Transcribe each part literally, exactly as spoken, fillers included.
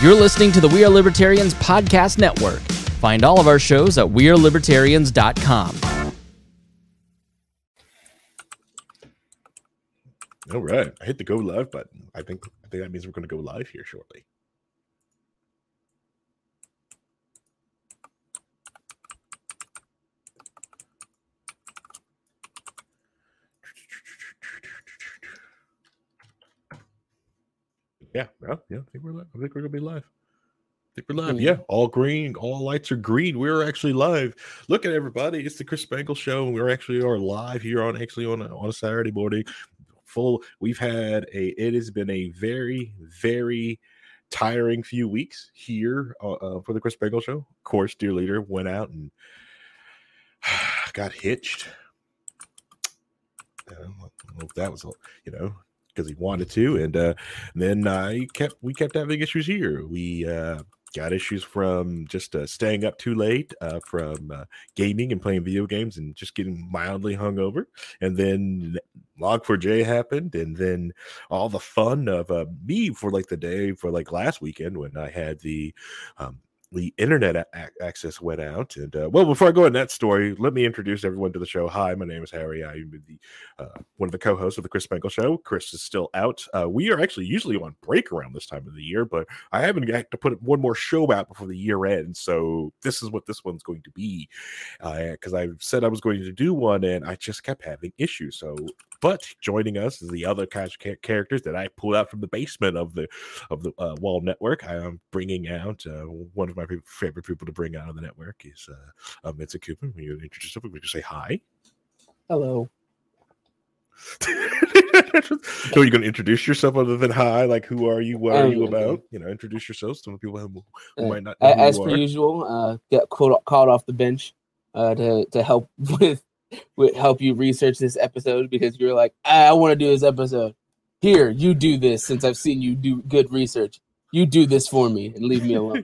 You're listening to the We Are Libertarians Podcast Network. Find all of our shows at we are libertarians dot com. All right. I hit the go live button. I think I think that means we're going to go live here shortly. Yeah, well, yeah, I think we're live. I think we're going to be live. I think we're live. Yeah, all green. All lights are green. We're actually live. Look at everybody. It's the Chris Spangle Show. We're actually are live here on actually on a, on a Saturday morning. Full. We've had a. It has been a very very tiring few weeks here uh, uh, for the Chris Spangle Show. Of course, dear leader went out and got hitched. I don't know if that was, you know, because he wanted to, and uh, then uh, he kept. We kept having issues here. We. Uh, Got issues from just uh, staying up too late, uh, from uh, gaming and playing video games and just getting mildly hungover. And then Log four j happened. And then all the fun of uh, me for like the day for like last weekend when I had the um, the internet a- access went out. And uh, well, before I go in that story, let me introduce everyone to the show. Hi, my name is Harry. I'm the uh, one of the co-hosts of the Chris Spangle Show. Chris is still out. Uh, we are actually usually on break around this time of the year, but I haven't got to put one more show out before the year ends. So this is what this one's going to be, because uh, I said I was going to do one, and I just kept having issues. So, but joining us is the other cast characters that I pulled out from the basement of the of the uh, Wall Network. I am bringing out uh, one of my favorite people to bring out of the network is uh, uh, Mitzi Cooper. When you introduce yourself, would you say hi? Hello. So you're going to introduce yourself other than hi? Like, who are you? What are Um, you okay. about? You know, introduce yourselves to the people who, who Uh, might not know a- who as you per are. usual, uh, get called, called off the bench uh, to to help with with help you research this episode because you're like, I, I want to do this episode. Here, you do this since I've seen you do good research. You do this for me and leave me alone.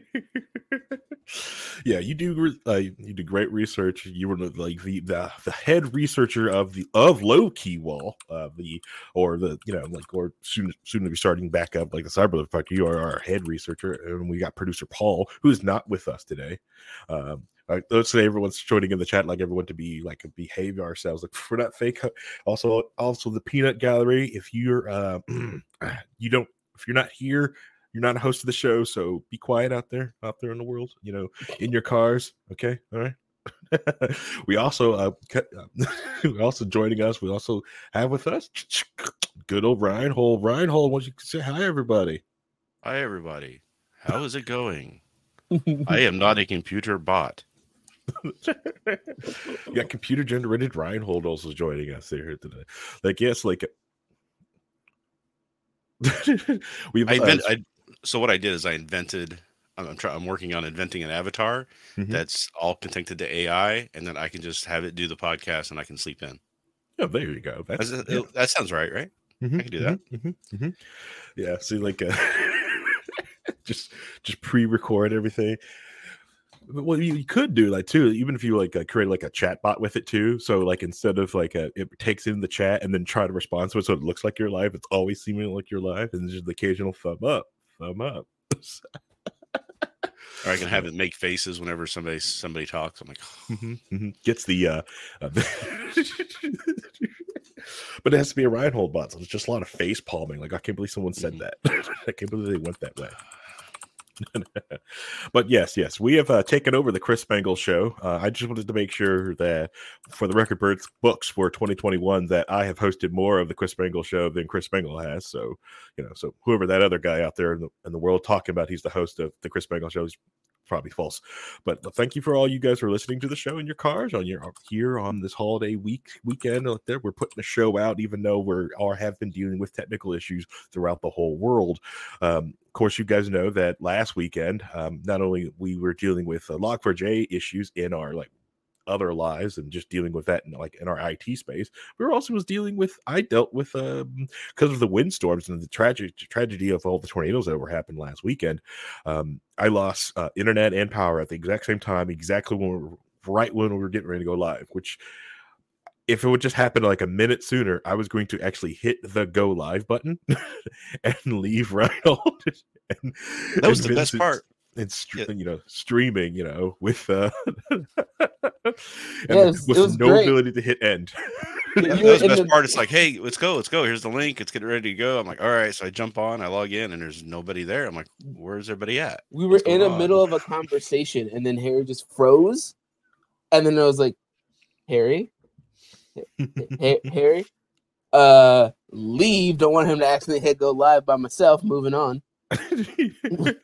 Yeah, you do. Uh, you do great research. You were like the, the the head researcher of the of Low Key Wall, uh, the or the you know like or soon soon to be starting back up like the Cyber Fuck. You are our head researcher, and we got producer Paul, who is not with us today. Um, Uh, let's say everyone's joining in the chat, like everyone to be like behave ourselves. Like we're not fake. Also, also the Peanut Gallery. If you're, uh, you don't, if you're not here, you're not a host of the show. So be quiet out there, out there in the world. You know, in your cars. Okay, all right. we also, uh, we also joining us. We also have with us good old Reinhold. Reinhold, why don't you say hi, everybody? Hi, everybody. How is it going? I am not a computer bot. You got computer generated Reinhold also joining us here today. Like, yes, like we've I invent, uh, I, so what I did is I invented. I'm I'm, try, I'm working on inventing an avatar mm-hmm. that's all connected to A I, and then I can just have it do the podcast, and I can sleep in. Oh, there you go. That's, That's, yeah. That sounds right, right? Mm-hmm, I can do that. Mm-hmm, mm-hmm. Yeah. See, like, uh, just just pre-record everything. Well, you, you could do like too, even if you like uh, create like a chat bot with it too. So like instead of like a, it takes in the chat and then try to respond to it, so it looks like you're live. It's always seeming like you're live, and just the occasional thumb up, thumb up. Or I can have it make faces whenever somebody somebody talks. I'm like, oh. mm-hmm, mm-hmm. Gets the, uh, uh but it has to be a Reinhold bot. So it's just a lot of face palming. Like I can't believe someone said that. I can't believe they went that way. But yes, yes, we have uh, taken over the Chris Spangle Show. Uh, I just wanted to make sure that for the record birds books for twenty twenty-one that I have hosted more of the Chris Spangle Show than Chris Spangle has. So, you know, so whoever that other guy out there in the, in the world talking about he's the host of the Chris Spangle Show is probably false. But thank you for all you guys who are listening to the show in your cars on your here on this holiday week weekend out there. We're putting the show out, even though we're or have been dealing with technical issues throughout the whole world. Um, of course, you guys know that last weekend, um, not only we were dealing with uh, Log four j issues in our like other lives and just dealing with that in like in our I T space, we were also was dealing with I dealt with um because of the windstorms and the tragic tragedy of all the tornadoes that were happened last weekend. um I lost uh, internet and power at the exact same time, exactly when we were, right when we were getting ready to go live, which if it would just happen like a minute sooner, I was going to actually hit the go live button and leave Reinhold. and, That was and the best Vincent- part. And stre- Yeah. you know, streaming, you know, with uh, and Yes, with it was no great. ability to hit end. You That were was the in best the- part. It's like, hey, let's go, let's go. Here's the link. Let's get ready to go. I'm like, all right. So I jump on, I log in, and there's nobody there. I'm like, where's everybody at? We were What's in going the on? middle of a conversation, and then Harry just froze, and then I was like, "Harry, Ha- Harry, uh, leave. Don't want him to accidentally hit go live by myself. Moving on." Like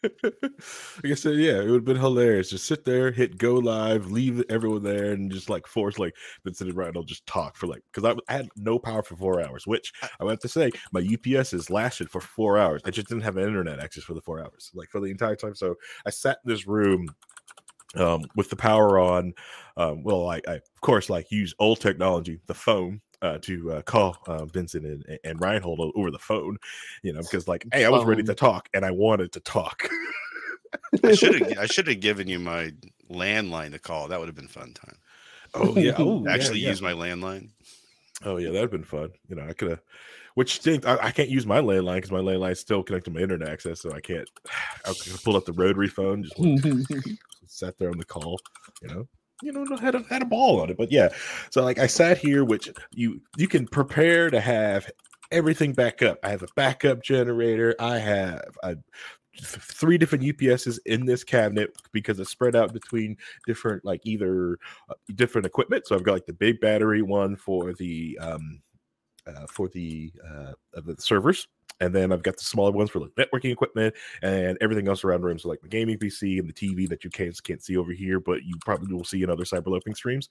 I said, yeah, it would have been hilarious. Just sit there, hit go live, leave everyone there, and just like force like Vincent and Ryan will just talk for like because I, I had no power for four hours, which I have to say my U P S has lasted for four hours. I just didn't have internet access for the four hours, like for the entire time. So I sat in this room um, with the power on. Um, well, I, I of course like use old technology, the phone. Uh, to uh, call uh, Vincent and, and Reinhold over the phone, you know, because like, hey, I was ready to talk and I wanted to talk. I should have I should have given you my landline to call. That would have been fun time. Oh yeah, oh Actually yeah, yeah. use my landline. Oh yeah, that'd have been fun. You know, I could have. Which stinks. I, I can't use my landline because my landline is still connected to my internet access, so I can't. I could pull up the rotary phone, just went, sat there on the call. You know, you know, had a had a ball on it. But yeah, so like I sat here, which you you can prepare to have everything back up. I have a backup generator. I have a three different U P S's in this cabinet because it's spread out between different like either uh, different equipment. So I've got like the big battery one for the um uh, for the uh the servers, and then I've got the smaller ones for like networking equipment and everything else around the room. So like the gaming P C and the T V that you can't can't see over here, but you probably will see in other cyberloping streams.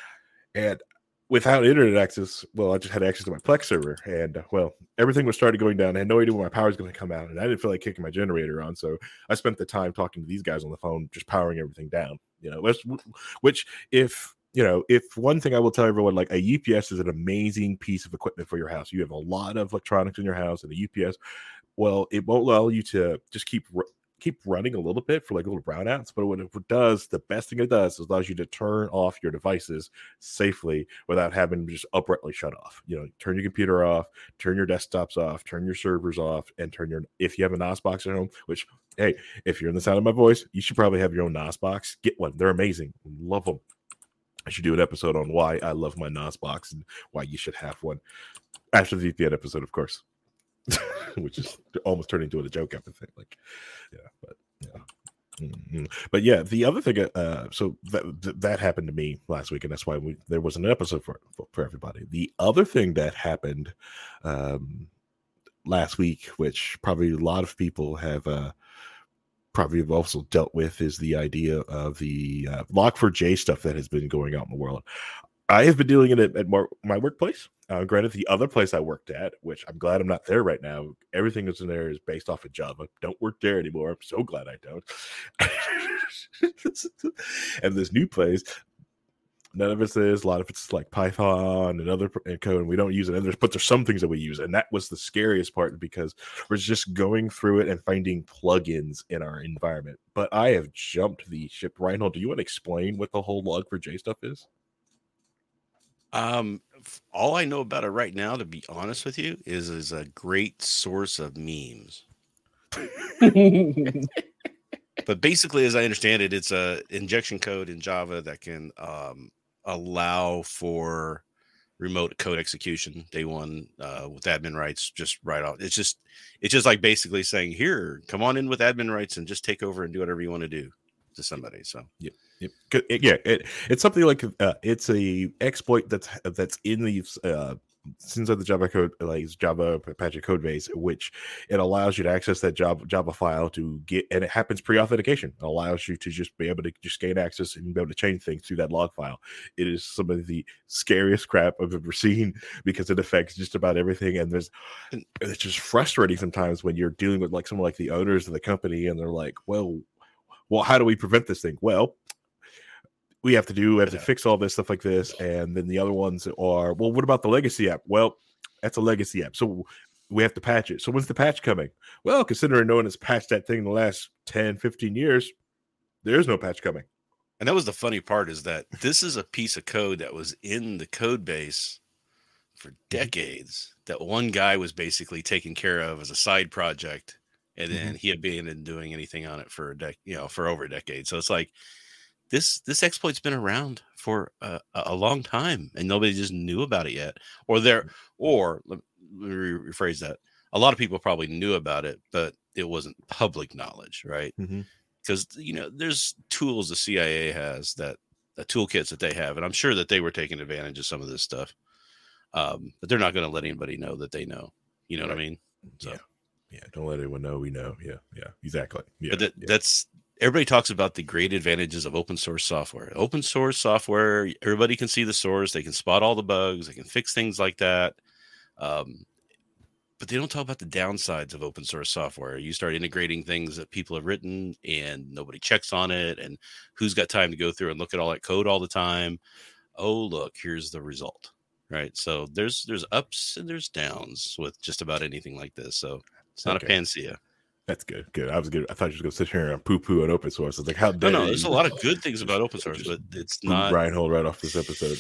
And without internet access, well, I just had access to my Plex server, and uh, well, everything was started going down. I had no idea when my power was going to come out, and I didn't feel like kicking my generator on, so I spent the time talking to these guys on the phone, just powering everything down. You know, which, which if you know, if one thing I will tell everyone, like a U P S is an amazing piece of equipment for your house. You have a lot of electronics in your house, and a U P S, well, it won't allow you to just keep. keep running a little bit for like little brownouts, but what it does, the best thing it does is allows you to turn off your devices safely without having to just abruptly shut off. You know, turn your computer off, turn your desktops off, turn your servers off, and turn your, if you have a N O S box at home, which, hey, if you're in the sound of my voice, you should probably have your own N O S box. Get one. They're amazing. Love them. I should do an episode on why I love my N O S box and why you should have one after the V P N episode, of course. Which is almost turning into a joke, I think. Like, yeah, but yeah, mm-hmm. But yeah. The other thing, uh, so that that happened to me last week, and that's why we there wasn't an episode for for everybody. The other thing that happened um, last week, which probably a lot of people have uh, probably have also dealt with, is the idea of the uh, Log four j stuff that has been going out in the world. I have been dealing in it at my, my workplace. Uh, granted, the other place I worked at, which I'm glad I'm not there right now, everything that's in there is based off of Java. Don't work there anymore. I'm so glad I don't. And this new place, none of it is. A lot of it's like Python and other code, and we don't use it. And there's, but there's some things that we use, and that was the scariest part because we're just going through it and finding plugins in our environment. But I have jumped the ship. Reinhold, do you want to explain what the whole Log four j stuff is? Um, all I know about it right now, to be honest with you, is is a great source of memes. But basically, as I understand it, it's a injection code in Java that can um, allow for remote code execution day one uh, with admin rights. Just right off, it's just it's just like basically saying, "Here, come on in with admin rights and just take over and do whatever you want to do to somebody." So yeah. It, it, yeah, it, it's something like uh, it's a exploit that's that's in these uh, inside the Java code, like Java Apache code base, which it allows you to access that Java Java file to get, and it happens pre-authentication. It allows you to just be able to just gain access and be able to change things through that log file. It is some of the scariest crap I've ever seen because it affects just about everything. And there's it's just frustrating sometimes when you're dealing with like someone like the owners of the company, and they're like, well, well, how do we prevent this thing? Well, we have to do, we have to fix all this stuff like this. And then the other ones are, well, what about the legacy app? Well, that's a legacy app. So we have to patch it. So when's the patch coming? Well, considering no one has patched that thing in the last ten, fifteen years, there's no patch coming. And that was the funny part, is that this is a piece of code that was in the code base for decades that one guy was basically taking care of as a side project. And then mm-hmm. he abandoned doing anything on it for a dec, you know, for over a decade. So it's like this, this exploit's been around for a, a long time and nobody just knew about it yet. Or there, or let me rephrase that. A lot of people probably knew about it, but it wasn't public knowledge, right? Mm-hmm. Because, you know, there's tools the C I A has, that the toolkits that they have, and I'm sure that they were taking advantage of some of this stuff. Um, but they're not going to let anybody know that they know. You know right. what I mean? So. Yeah, yeah. Don't let anyone know we know. Yeah, yeah. Exactly. Yeah, but that, yeah. that's everybody talks about the great advantages of open source software. Open source software, everybody can see the source. They can spot all the bugs. They can fix things like that. Um, But they don't talk about the downsides of open source software. You start integrating things that people have written and nobody checks on it. And who's got time to go through and look at all that code all the time? Oh, look, here's the result. Right. So there's there's ups and there's downs with just about anything like this. So it's not okay. a panacea. That's good. Good. I was good. I thought you were going to sit here and poo poo on open source. I was like, how dare No, no, you? there's a lot of good things about open source, but it's not. Reinhold right off this episode.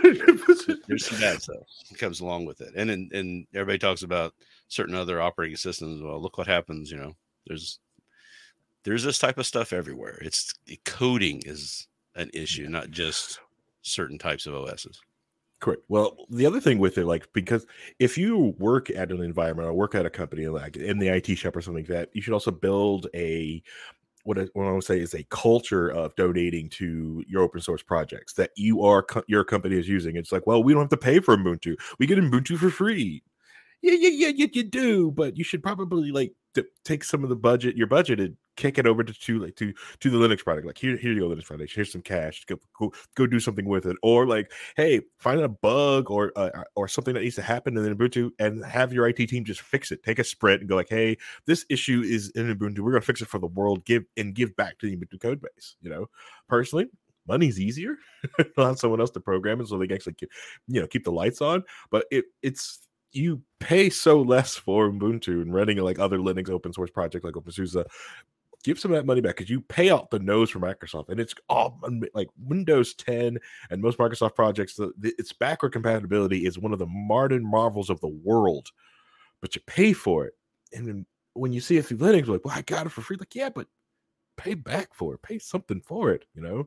There's some bad stuff that comes along with it. And, and and everybody talks about certain other operating systems. Well, look what happens. You know, there's there's this type of stuff everywhere. It's coding is an issue, not just certain types of O Ss. Correct. Well, the other thing with it, like, because if you work at an environment or work at a company, like in the I T shop or something like that, you should also build a, what I, what I would say is a culture of donating to your open source projects that you are, your company is using. It's like, well, we don't have to pay for Ubuntu. We get Ubuntu for free. Yeah, yeah, yeah, yeah, you do, but you should probably like to take some of the budget, your budget, and kick it over to, to like to to the Linux product. Like here, here you go, Linux Foundation. Here's some cash. Go, go, go do something with it. Or like, hey, find a bug or uh, or something that needs to happen in Ubuntu, and have your I T team just fix it. Take a sprint and go like, hey, this issue is in Ubuntu. We're gonna fix it for the world. Give and give back to the Ubuntu code base. You know, personally, money's easier. Allow someone else to program it so they can actually keep, you know, keep the lights on. But it it's you pay so less for Ubuntu and running like other Linux open source projects like OpenSUSE. Give some of that money back because you pay out the nose for Microsoft, and it's all like Windows ten and most Microsoft projects. The, the, its backward compatibility is one of the modern marvels of the world, but you pay for it. And then when you see it through Linux, you're like, well, I got it for free. Like, yeah, but pay back for it. Pay something for it, you know?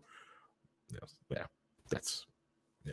Yeah, that's, yeah.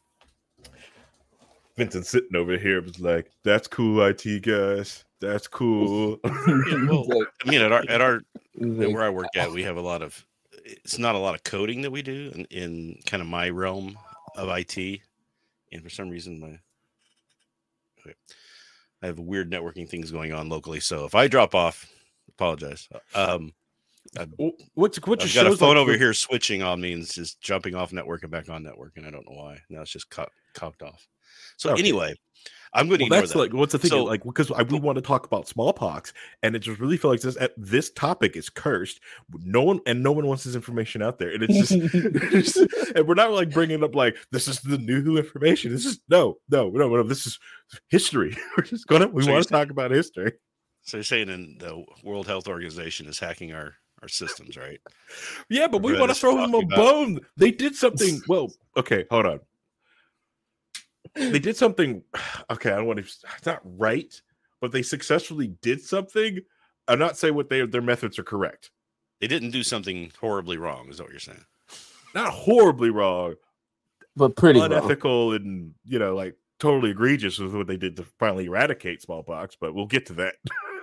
Vincent sitting over here was like, "That's cool, I T guys. That's cool." Yeah, well, I mean, at our at our where I work at, we have a lot of. It's not a lot of coding that we do in, in kind of my realm of I T, and for some reason, my okay, I have weird networking things going on locally. So if I drop off, apologize. Um, I've, what's what's I've got a phone like over here switching on me and it's just jumping off network and back on network, and I don't know why. Now it's just co- cocked off. So okay. Anyway, I'm going to well, ignore that's that. Like, what's the thing? So, like, because I, we want to talk about smallpox, and it just really feels like this. This topic is cursed. No one and no one wants this information out there, and it's just, it's just, and we're not like bringing up like this is the new information. This is no, no, no, no. This is history. We're just gonna we so want to talk about history. So you're saying in the World Health Organization is hacking our our systems, right? Yeah, but we want to throw them a about. bone. They did something. Well, okay, hold on. They did something. Okay, I don't want to. It's not right, but they successfully did something. I'm not saying what they their methods are correct. They didn't do something horribly wrong, is that what you're saying? Not horribly wrong, but pretty unethical wrong. And you know, like totally egregious with what they did to finally eradicate smallpox. But we'll get to that.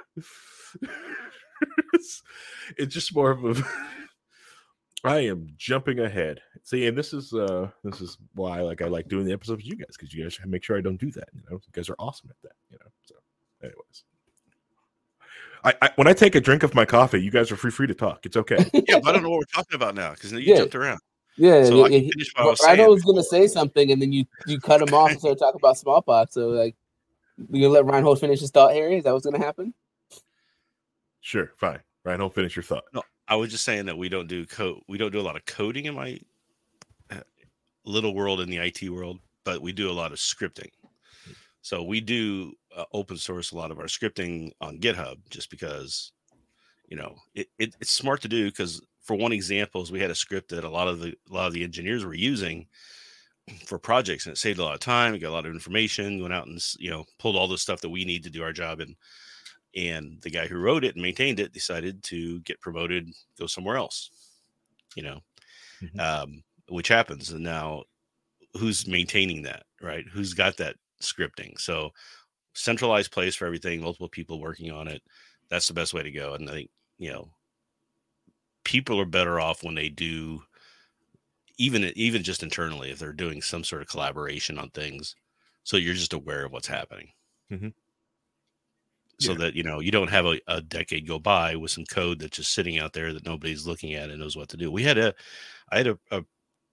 it's, it's just more of a. I am jumping ahead. See, and this is uh this is why like I like doing the episodes with you guys, because you guys make sure I don't do that. You know, you guys are awesome at that. You know, so anyways. I, I when I take a drink of my coffee, you guys are free free to talk. It's okay. Yeah, but I don't know what we're talking about now because you yeah. jumped around. Yeah, so yeah, I yeah. can finish what I was I saying. know I was gonna say something, and then you you cut him off and started talking about smallpox. So like, you gonna let Reinhold finish his thought, Harry? Is that what's gonna happen? Sure, fine. Reinhold, finish your thought. No, I was just saying that we don't do code. We don't do a lot of coding in my little world in the I T world, but we do a lot of scripting. So we do uh, open source a lot of our scripting on GitHub, just because, you know, it, it it's smart to do. Because for one example, is we had a script that a lot of the a lot of the engineers were using for projects, and it saved a lot of time. We got a lot of information. Went out and you know pulled all the stuff that we need to do our job, and and the guy who wrote it and maintained it decided to get promoted, go somewhere else. You know, mm-hmm. um, which happens. And now, who's maintaining that? Right? Who's got that scripting? So, centralized place for everything. Multiple people working on it. That's the best way to go. And I think you know, people are better off when they do. Even even just internally, if they're doing some sort of collaboration on things, so you're just aware of what's happening, mm-hmm. so yeah. that you know you don't have a, a decade go by with some code that's just sitting out there that nobody's looking at and knows what to do. We had a, I had a a,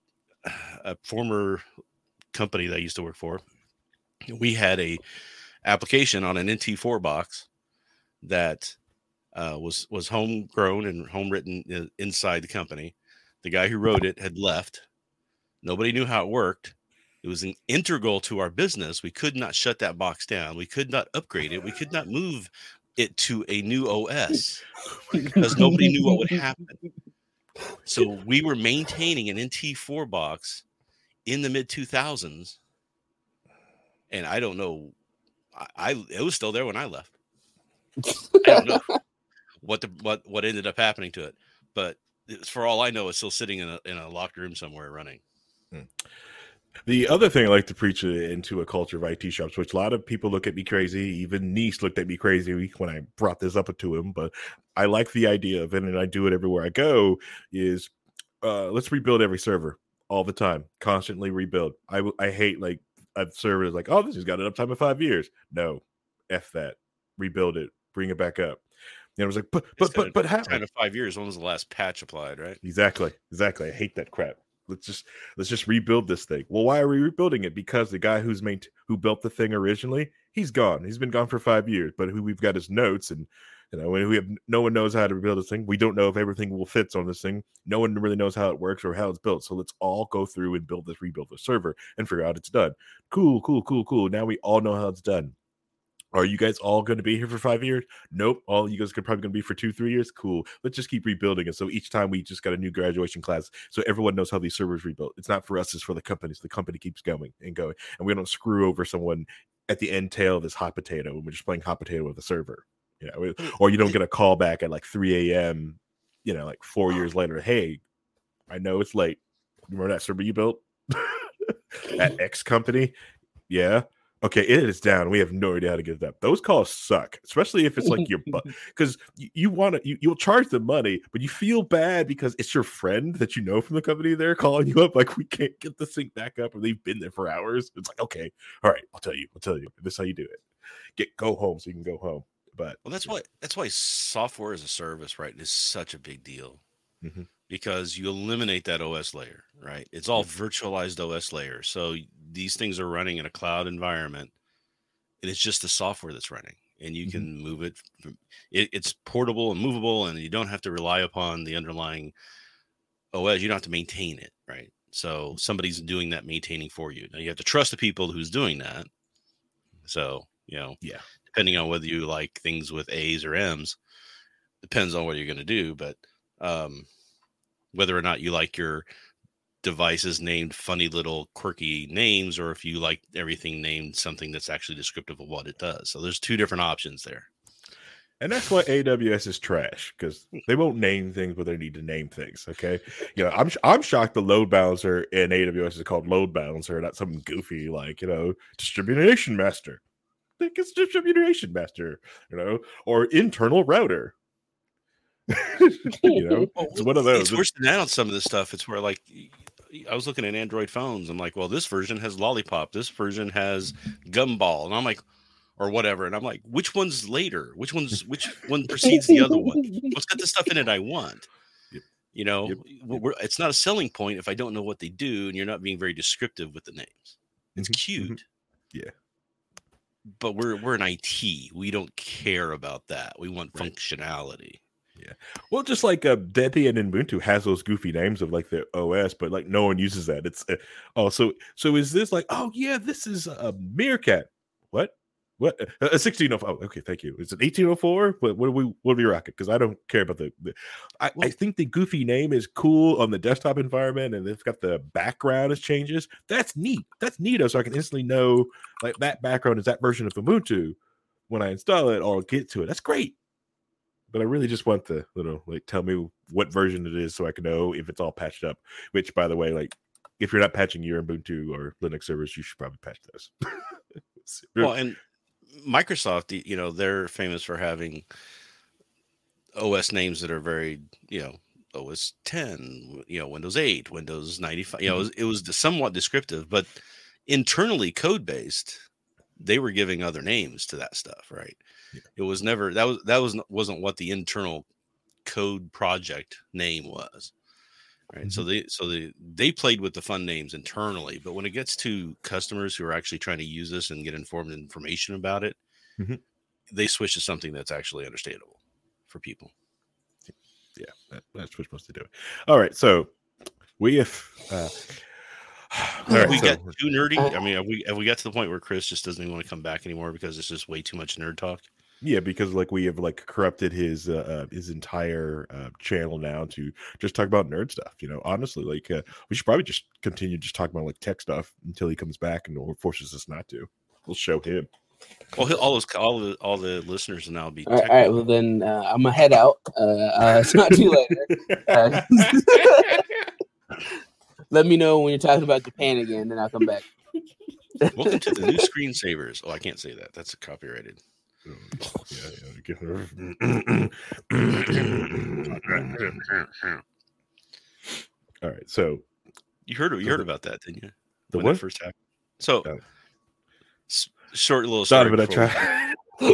a former company that I used to work for. We had a application on an N T four box that uh, was was homegrown and home written inside the company. The guy who wrote it had left. Nobody knew how it worked. It was an integral to our business. We could not shut that box down. We could not upgrade it. We could not move it to a new O S because nobody knew what would happen. So we were maintaining an N T four box in the mid two thousands. And I don't know. I, I it was still there when I left. I don't know what the what what ended up happening to it. But for all I know, it's still sitting in a in a locked room somewhere running. Hmm. The other thing I like to preach into a culture of I T shops, which a lot of people look at me crazy. Even Nice looked at me crazy when I brought this up to him, but I like the idea of it, and I do it everywhere I go, is uh, let's rebuild every server all the time, constantly rebuild. I, I hate like a server is like, oh, this has got an uptime of five years. No, F that. Rebuild it. Bring it back up. And I was like, but, but, but, but how? Kind of five years. When was the last patch applied, right? Exactly. Exactly. I hate that crap. Let's just, let's just rebuild this thing. Well, why are we rebuilding it? Because the guy who's main, who built the thing originally, he's gone. He's been gone for five years, but who we've got his notes, and, you know, when we have, no one knows how to rebuild this thing. We don't know if everything will fit on this thing. No one really knows how it works or how it's built. So let's all go through and build this, rebuild the server and figure out it's done. Cool, cool, cool, cool. Now we all know how it's done. Are you guys all going to be here for five years? Nope. All you guys are probably going to be for two, three years. Cool. Let's just keep rebuilding it. So each time we just got a new graduation class, so everyone knows how these servers rebuilt. It's not for us; it's for the company. So the company keeps going and going, and we don't screw over someone at the end tail of this hot potato. We're just playing hot potato with the server, you know. Or you don't get a call back at like three a.m. You know, like four years later. Hey, I know it's late. Remember that server you built at X company? Yeah. Okay, it is down. We have no idea how to get it up. Those calls suck, especially if it's like your butt, because you, you want to, you, you'll charge the money, but you feel bad because it's your friend that you know from the company there calling you up like, we can't get this thing back up, or they've been there for hours. It's like, okay, all right, I'll tell you, I'll tell you. This is how you do it. Get go home so you can go home. But well, that's why that's why software as a service, right, is such a big deal. Mm-hmm. Because you eliminate that O S layer, right? It's all virtualized O S layer. So these things are running in a cloud environment, and it's just the software that's running, and you mm-hmm. can move it. it. It's portable and movable, and you don't have to rely upon the underlying O S. You don't have to maintain it, right? So somebody's doing that maintaining for you. Now you have to trust the people who's doing that. So, you know, yeah, depending on whether you like things with A's or M's, depends on what you're going to do. But, um, whether or not you like your devices named funny little quirky names, or if you like everything named something that's actually descriptive of what it does. So there's two different options there. And that's why A W S is trash, because they won't name things where they need to name things. Okay. You know, I'm, I'm shocked the load balancer in A W S is called load balancer, not something goofy like, you know, distribution master. I think it's distribution master, you know, or internal router. You know, it's one of those. It's worse than that on some of this stuff. It's where, like, I was looking at Android phones. I'm like, well, this version has Lollipop. This version has Gumball, and I'm like, or whatever. And I'm like, which one's later? Which one's which one precedes the other one? What's got the stuff in it I want? Yep. You know, yep. We're, it's not a selling point if I don't know what they do, and you're not being very descriptive with the names. It's mm-hmm. cute, mm-hmm. yeah. But we're we're in I T. We don't care about that. We want right. functionality. Yeah, well, just like uh, Debian and Ubuntu has those goofy names of like the O S, but like no one uses that. It's uh, oh, so so is this like, oh yeah, this is a uh, Meerkat? What? What a sixteen oh four? Oh, okay, thank you. Is it eighteen oh four? What what do we what do we rocket? Because I don't care about the. the I, I think the goofy name is cool on the desktop environment, and it's got the background as changes. That's neat. That's neato. So I can instantly know like that background is that version of Ubuntu when I install it or get to it. That's great. But I really just want the little like tell me what version it is so I can know if it's all patched up. Which, by the way, like if you're not patching your Ubuntu or Linux servers, you should probably patch those. Well, and Microsoft, you know, they're famous for having O S names that are very, you know, O S ten, you know, Windows eight, Windows ninety-five. You know, it was, it was somewhat descriptive, but internally code based, they were giving other names to that stuff, right? Yeah. It was never that was that was wasn't what the internal code project name was. Right. Mm-hmm. So they so they they played with the fun names internally, but when it gets to customers who are actually trying to use this and get informed information about it, mm-hmm. they switch to something that's actually understandable for people. Yeah, that, that's what we're supposed to do. All right, so we have uh, all right, we so, got too nerdy. I mean, have we have we got to the point where Chris just doesn't even want to come back anymore because it's just way too much nerd talk? Yeah, because like we have like corrupted his uh, his entire uh, channel now to just talk about nerd stuff. You know, honestly, like uh, we should probably just continue just talking about like tech stuff until he comes back and or forces us not to. We'll show him. Well, he'll, all those all the all the listeners will now be. All right, all right, well then uh, I'm gonna head out. Uh, uh, it's not too late. Uh, let me know when you're talking about Japan again, then I'll come back. Welcome to the new screensavers. Oh, I can't say that. That's copyrighted. Yeah, yeah. All right, so you heard you heard about that, didn't you? The when what that first happened? So oh. short little story. Donovan, I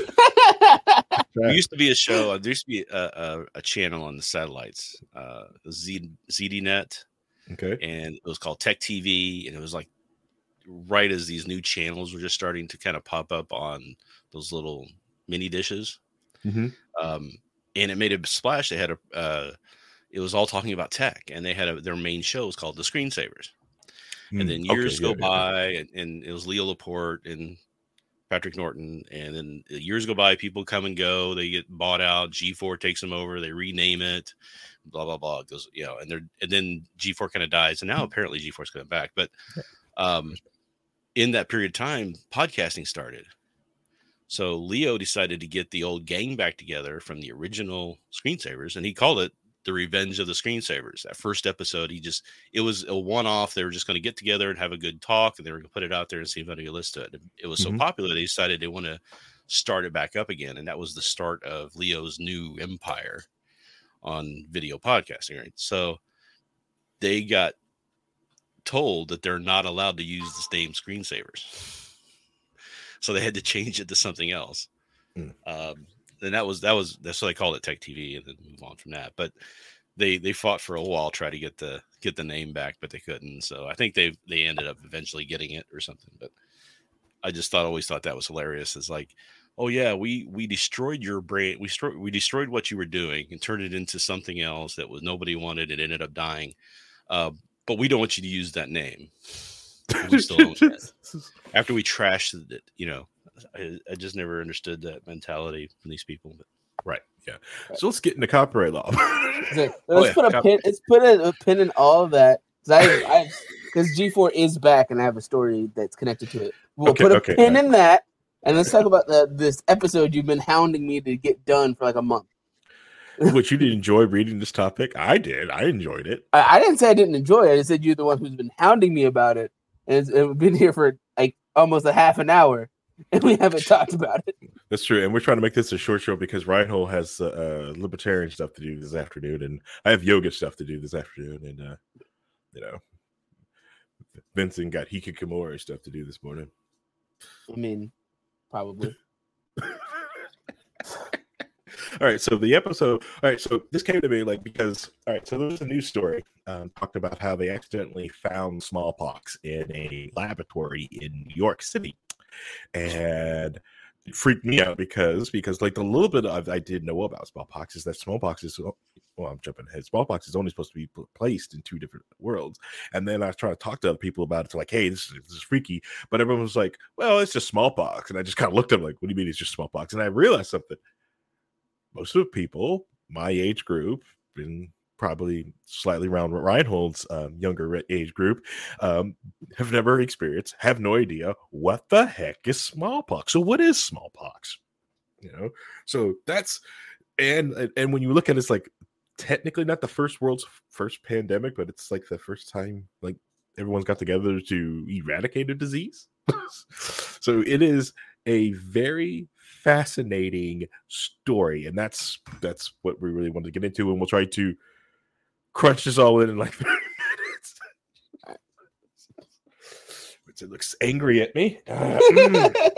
try. There used to be a show. There used to be a, a, a channel on the satellites, uh, Z, ZDNet. Okay, and it was called Tech T V, and it was like right as these new channels were just starting to kind of pop up on those little mini dishes. Mm-hmm. Um, and it made a splash. They had a, uh, it was all talking about tech, and they had a, their main show was called The Screensavers. Mm, and then years okay, go yeah, by, yeah. And, and it was Leo Laporte and Patrick Norton. And then years go by, people come and go. They get bought out. G four takes them over. They rename it. Blah blah blah. It goes, you know, and they're and then G four kind of dies, and now apparently G four is coming back. But um, in that period of time, podcasting started. So Leo decided to get the old gang back together from the original Screensavers, and he called it The Revenge of the Screensavers. That first episode, he just, it was a one-off. They were just going to get together and have a good talk, and they were going to put it out there and see if anybody would listen to it. It was so mm-hmm. popular, they decided they want to start it back up again, and that was the start of Leo's new empire on video podcasting, right? So they got told that they're not allowed to use this name Screensavers. So they had to change it to something else. Mm. Um, and that was, that was, that's what they called it, Tech T V, and then move on from that. But they, they fought for a while, try to get the, get the name back, but they couldn't. So I think they, they ended up eventually getting it or something. But I just thought, always thought that was hilarious. It's like, oh yeah, we, we destroyed your brain. We destroyed, we destroyed what you were doing and turned it into something else that was nobody wanted. It ended up dying. Uh, but we don't want you to use that name. We still own that. After we trashed it, you know, I, I just never understood that mentality from these people. But right, yeah. Right. So let's get into copyright law. let's oh, yeah. put a pin. Let's put a, a pin in all of that because because G four is back, and I have a story that's connected to it. We'll okay, put a okay, pin right. in that, and let's talk about the, this episode you've been hounding me to get done for like a month. Which you did enjoy reading this topic? I did. I enjoyed it. I, I didn't say I didn't enjoy it. I said you're the one who's been hounding me about it. And it's, it's been here for like almost a half an hour, and we haven't talked about it. That's true. And we're trying to make this a short show because Reinhold has uh, uh, libertarian stuff to do this afternoon, and I have yoga stuff to do this afternoon. And, uh, you know, Vincent got hikikomori stuff to do this morning. I mean, probably. All right, so the episode, all right, so this came to me like because, all right, so there was a news story um, talking about how they accidentally found smallpox in a laboratory in New York City, and it freaked me out because because like the little bit of I did know about smallpox is that smallpox is well, I'm jumping ahead. Smallpox is only supposed to be placed in two different worlds. And then I was trying to talk to other people about it. It's like, hey, this is, this is freaky. But everyone was like, well, it's just smallpox. And I just kind of looked at them like, what do you mean it's just smallpox? And I realized something. Most of the people, my age group, and probably slightly around Reinhold's um, younger age group, um, have never experienced, have no idea what the heck is smallpox. So what is smallpox? You know, so that's, and and when you look at it, it's like technically not the first world's first pandemic, but it's like the first time like everyone's got together to eradicate a disease. So it is a very fascinating story, and that's that's what we really wanted to get into, and we'll try to crunch this all in in like thirty minutes. It looks angry at me. Uh, mm.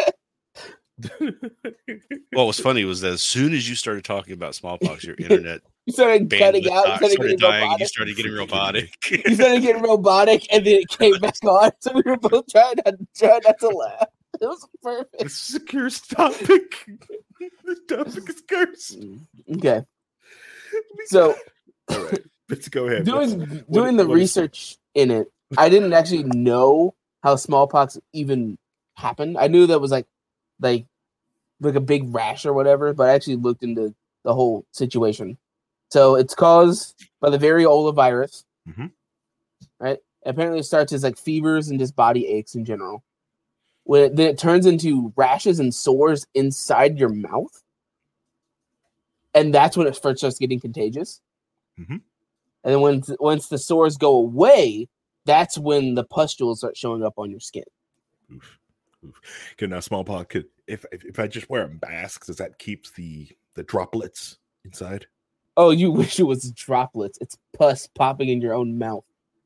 What was funny was that as soon as you started talking about smallpox, your internet you started cutting out, started, started dying, robotic. and you started getting robotic. You started getting robotic, and then it came back on. So we were both trying not, trying not to laugh. It was perfect. This is a cursed topic. The topic is cursed. Okay. So, all right, let's go ahead. Doing let's, doing what, the what research in it, I didn't actually know how smallpox even happened. I knew that was like like like a big rash or whatever, but I actually looked into the whole situation. So it's caused by the variola virus, mm-hmm. right? Apparently, it starts as like fevers and just body aches in general. When it, then it turns into rashes and sores inside your mouth, and that's when it first starts getting contagious. Mm-hmm. And then when once the sores go away, that's when the pustules start showing up on your skin. Oof. Oof. Can now smallpox? Could if if I just wear a mask, does that keep the the droplets inside? Oh, you wish it was droplets. It's pus popping in your own mouth.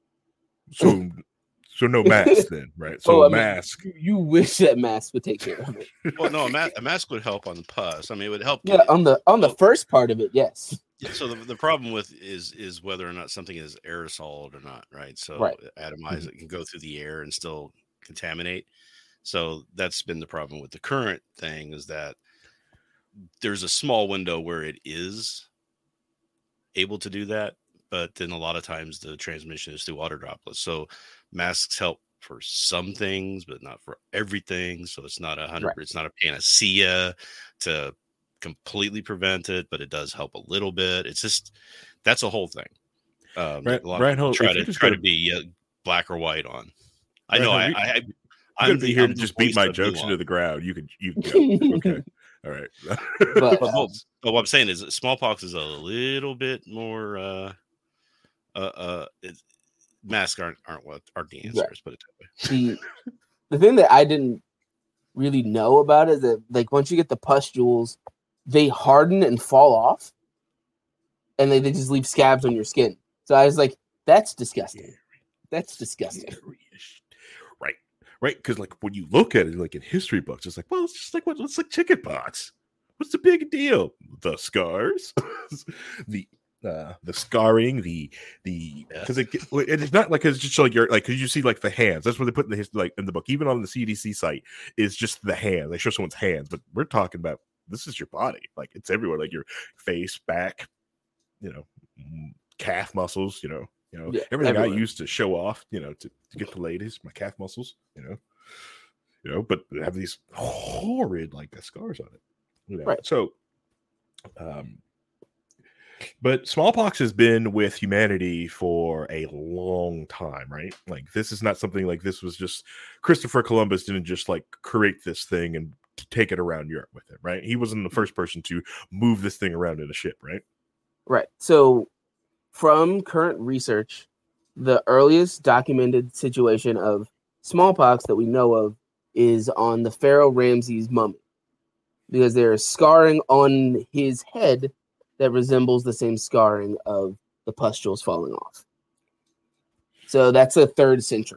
So, so no mask then, right? So oh, a I mean, mask. You, you wish that mask would take care of it. Well, no, a, ma- a mask would help on the pus. I mean, it would help. Yeah, on the on the first part of it, yes. Yeah, so the, the problem with is is whether or not something is aerosoled or not, right? So right. atomized, mm-hmm. It can go through the air and still contaminate. So that's been the problem with the current thing, is that there's a small window where it is able to do that, but then a lot of times the transmission is through water droplets. So masks help for some things, but not for everything. So it's not a hundred, right. It's not a panacea to completely prevent it, but it does help a little bit. It's just, that's a whole thing. Um, right, a lot right. of people try to try to be uh, black or white on. I know. I, I, I I'm gonna be here to just beat my jokes into the ground. You could, you can go. Okay, all right. but, but, but, but what I'm saying is, that smallpox is a little bit more. Uh, uh, uh it, masks aren't aren't what aren't the answers. Right. Put it that way. The, the thing that I didn't really know about is that, like, once you get the pustules, they harden and fall off, and they, they just leave scabs on your skin. So I was like, that's disgusting. That's disgusting. Right. Right. Because, like, when you look at it, like in history books, it's like, well, it's just like what it's like chickenpox. What's the big deal? The scars, the uh, the scarring, the the because it, it's not like it's just like you're like because you see like the hands. That's what they put in the history, like in the book. Even on the C D C site, is just the hand. They show someone's hands, but we're talking about this is your body. Like it's everywhere, like your face, back, you know, calf muscles, you know. You know, yeah, everything everywhere. I used to show off, you know, to, to get the ladies, my calf muscles, you know, you know, but they have these horrid like scars on it. You know? Right. So, um, but smallpox has been with humanity for a long time, right? Like this is not something like this was just Christopher Columbus didn't just like create this thing and take it around Europe with him, right? He wasn't the first person to move this thing around in a ship, right? Right. So, from current research, the earliest documented situation of smallpox that we know of is on the Pharaoh Ramses mummy, because there is scarring on his head that resembles the same scarring of the pustules falling off. So that's a third century.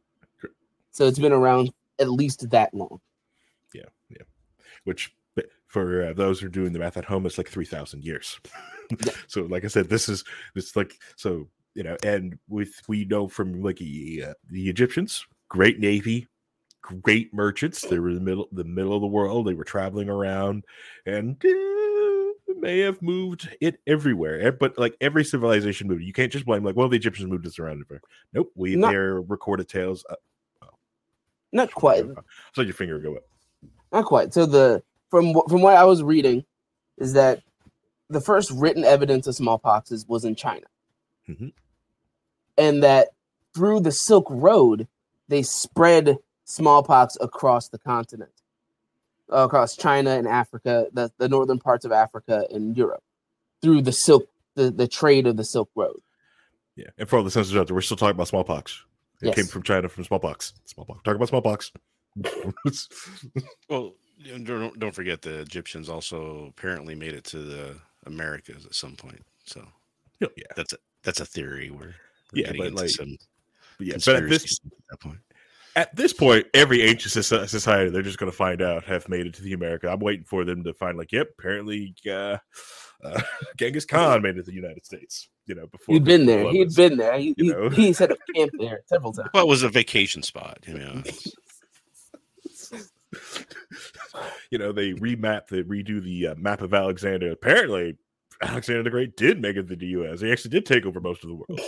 So it's been around at least that long. Yeah, yeah. Which for uh, those who are doing the math at home, it's like three thousand years. Yeah. So, like I said, this is this like so you know, and with we know from like uh, the Egyptians, great navy, great merchants. They were in the middle the middle of the world. They were traveling around, and uh, may have moved it everywhere, but like every civilization moved. You can't just blame like, well, the Egyptians moved us around everywhere. Nope, we Not- their recorded tales. Uh, Not quite. I saw your finger go up. Not quite. So the from wh- from what I was reading is that the first written evidence of smallpox was in China, Mhm. and that through the Silk Road they spread smallpox across the continent, across China and Africa, the, the northern parts of Africa and Europe, through the silk, the, the trade of the Silk Road. Yeah, and for all the censors out there, we're still talking about smallpox. It Yes. came from China from smallpox. Smallpox. Talking about smallpox. Well, you know, don't don't forget the Egyptians also apparently made it to the Americas at some point. So Oh, yeah, that's a that's a theory. We're, we're Yeah, getting but, into like, some but yeah. But at this conspiracies at that point. at this point, every ancient soci- society they're just going to find out have made it to the America. I'm waiting for them to find like, yep, apparently uh, uh, Genghis Khan made it to the United States. You know, before He'd been Christopher there. He'd Columbus. been there. He, you he, know. he set up camp there several times. Well, it was a vacation spot. You know, it's- You know, they remap, they redo the uh, map of Alexander. Apparently, Alexander the Great did make it to the U S. He actually did take over most of the world.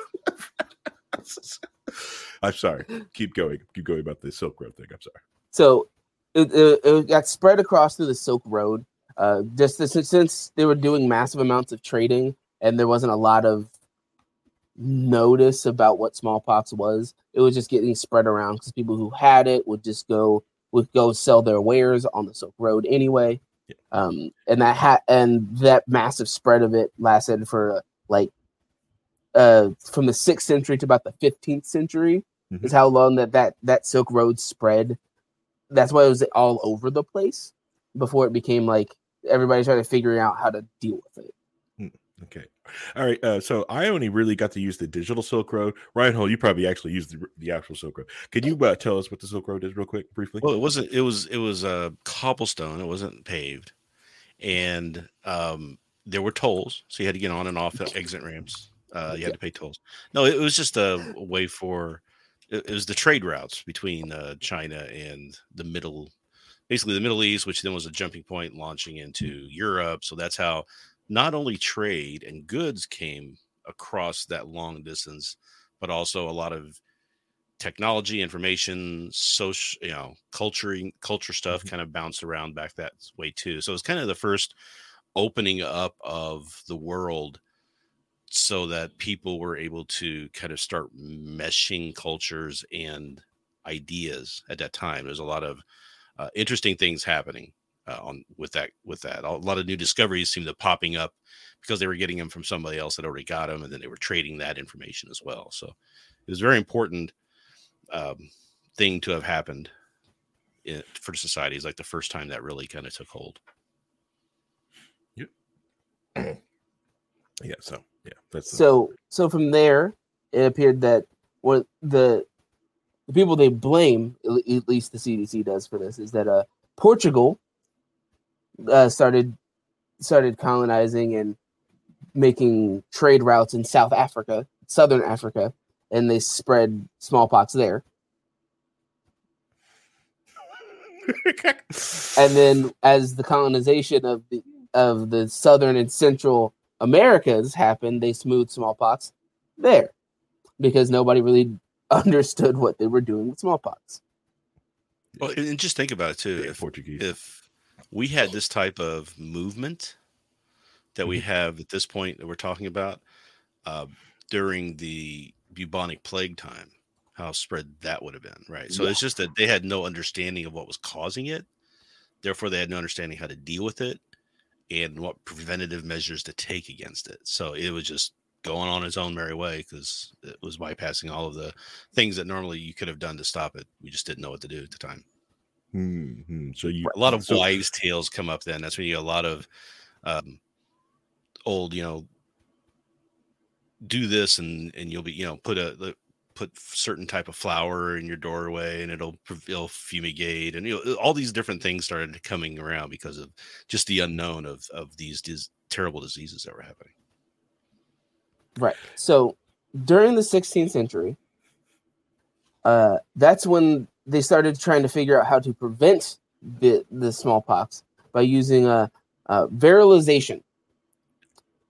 I'm sorry. Keep going. Keep going about the Silk Road thing. I'm sorry. So it, it, it got spread across through the Silk Road. Uh, just this, since they were doing massive amounts of trading and there wasn't a lot of notice about what smallpox was, it was just getting spread around because people who had it would just go would go sell their wares on the Silk Road anyway. Yeah. Um, and that ha- and that massive spread of it lasted for uh, like uh, from the sixth century to about the fifteenth century. Mhm. Is how long that, that that Silk Road spread. That's why it was all over the place before it became like everybody started figuring out how to deal with it. Okay. All right. Uh, so I only really got to use the digital Silk Road. Ryan Hole, you probably actually used the, the actual Silk Road. Could you uh, tell us what the Silk Road is real quick, briefly? well, it wasn't. It was. It was a uh, cobblestone. It wasn't paved, and um, there were tolls, so you had to get on and off the exit ramps. Uh, you had to pay tolls. No, it was just a way for. It, it was the trade routes between uh, China and the middle, basically the Middle East, which then was a jumping point launching into Europe. So that's how not only trade and goods came across that long distance, but also a lot of technology, information, social, you know, culture, culture stuff kind of bounced around back that way too. So it's kind of the first opening up of the world so that people were able to kind of start meshing cultures and ideas at that time. There's a lot of uh, interesting things happening uh, on with that, with that. A lot of new discoveries seemed to popping up because they were getting them from somebody else that already got them. And then they were trading that information as well. So it was a very important um, thing to have happened in, for societies, like the first time that really kind of took hold. Yeah. So yeah. That's the, So so from there, it appeared that what the the people they blame, at at least the C D C does for this, is that uh, Portugal uh, started started colonizing and making trade routes in South Africa, Southern Africa, and they spread smallpox there. And then, as the colonization of the of the Southern and Central Americas happened, they smoothed smallpox there because nobody really understood what they were doing with smallpox. Well, and just think about it too. yeah, If, Portuguese. if we had this type of movement that we have at this point that we're talking about uh, during the bubonic plague time, how spread that would have been, right? So Yeah. it's just that they had no understanding of what was causing it. Therefore, they had no understanding how to deal with it and what preventative measures to take against it. So it was just going on its own merry way because it was bypassing all of the things that normally you could have done to stop it. We just didn't know what to do at the time. Mm-hmm. So you A lot of so, wives' tales come up then. That's when you get a lot of um, old, you know, do this and and you'll be, you know, put a put certain type of flour in your doorway and it'll it'll fumigate, and you know all these different things started coming around because of just the unknown of of these dis- terrible diseases that were happening. Right. So during the sixteenth century, uh, that's when they started trying to figure out how to prevent the, the smallpox by using a, a virilization.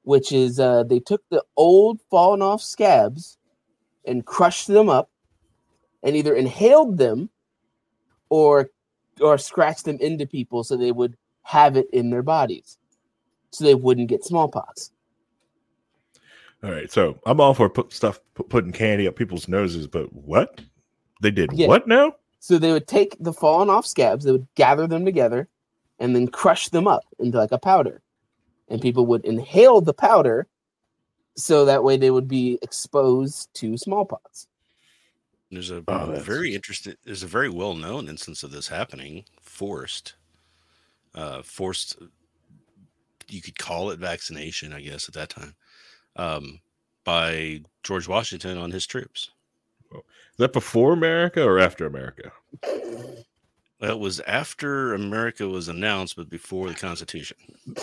which is uh, they took the old fallen off scabs and crushed them up and either inhaled them or or scratched them into people so they would have it in their bodies so they wouldn't get smallpox. All right, so I'm all for put stuff put, putting candy up people's noses, but what? They did Yeah. what now? So they would take the fallen off scabs, they would gather them together and then crush them up into like a powder. And people would inhale the powder so that way they would be exposed to smallpox. There's a Oh, that's- very interesting, there's a very well known instance of this happening, forced, uh, forced, you could call it vaccination, I guess, at that time, um, by George Washington on his troops. Is that before America or after America? That was after America was announced, but before the Constitution.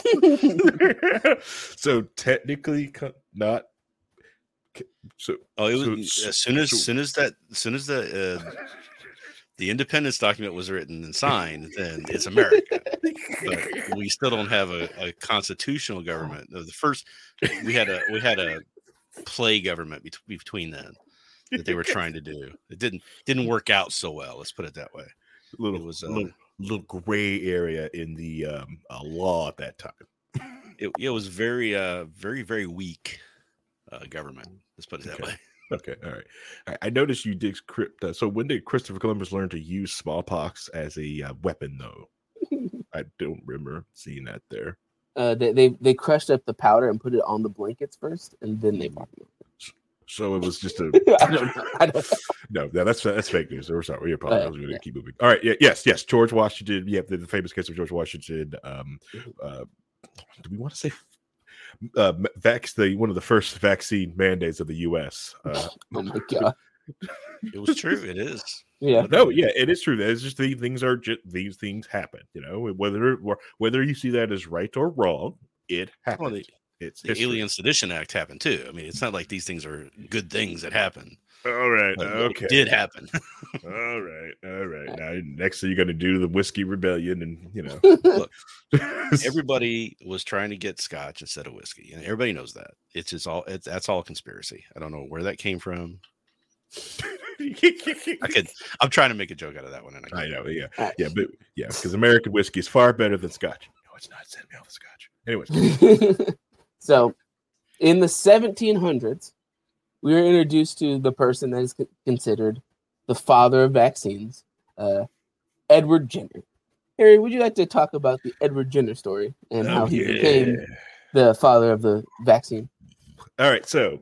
So technically, co- not. So Oh, it was So- as soon as, so- soon as that, as soon as the uh, the independence document was written and signed, then it's America. But we still don't have a, a constitutional government. The first we had a we had a play government bet- between then that they were trying to do. It didn't didn't work out so well. Let's put it that way. little It was, uh, little, little gray area in the um, uh, law at that time. It, it was very uh very very weak uh, government. Let's put it that Okay. way. Okay, all right. I, I noticed you did crypt. Uh, so when did Christopher Columbus learn to use smallpox as a uh, weapon, though? I don't remember seeing that there. Uh, they, they they crushed up the powder and put it on the blankets first, and then they bought them. So it was just a. I don't know. I don't know. No, no, that's that's fake news. We're sorry. We apologize. Uh, We're going to yeah. keep moving. All right. Yeah. Yes. Yes. George Washington. Yeah. The, the famous case of George Washington. Um, uh, do we want to say uh, vax the one of the first vaccine mandates of the U S? Uh, Oh my god. It was true. It is. Yeah. no. Yeah. It is true. It's just these things are just these things happen. You know, whether whether you see that as right or wrong, it happens. Well, the, It's the history. Alien Sedition Act happened too. I mean, it's not like these things are good things that happen. All right. But Okay. It did happen. All right. All right. Now, next thing you're going to do the whiskey rebellion, and you know, Look, everybody was trying to get scotch instead of whiskey, and everybody knows that. It's just all it's that's all conspiracy. I don't know where that came from. I could. I'm trying to make a joke out of that one, and I, I can't. know. Yeah. Yeah. But yeah, because American whiskey is far better than Scotch. No, it's not. Send me all the Scotch. Anyways. So, in the seventeen hundreds, we were introduced to the person that is c- considered the father of vaccines, uh, Edward Jenner. Harry, would you like to talk about the Edward Jenner story and how Oh, he yeah. became the father of the vaccine? All right. So,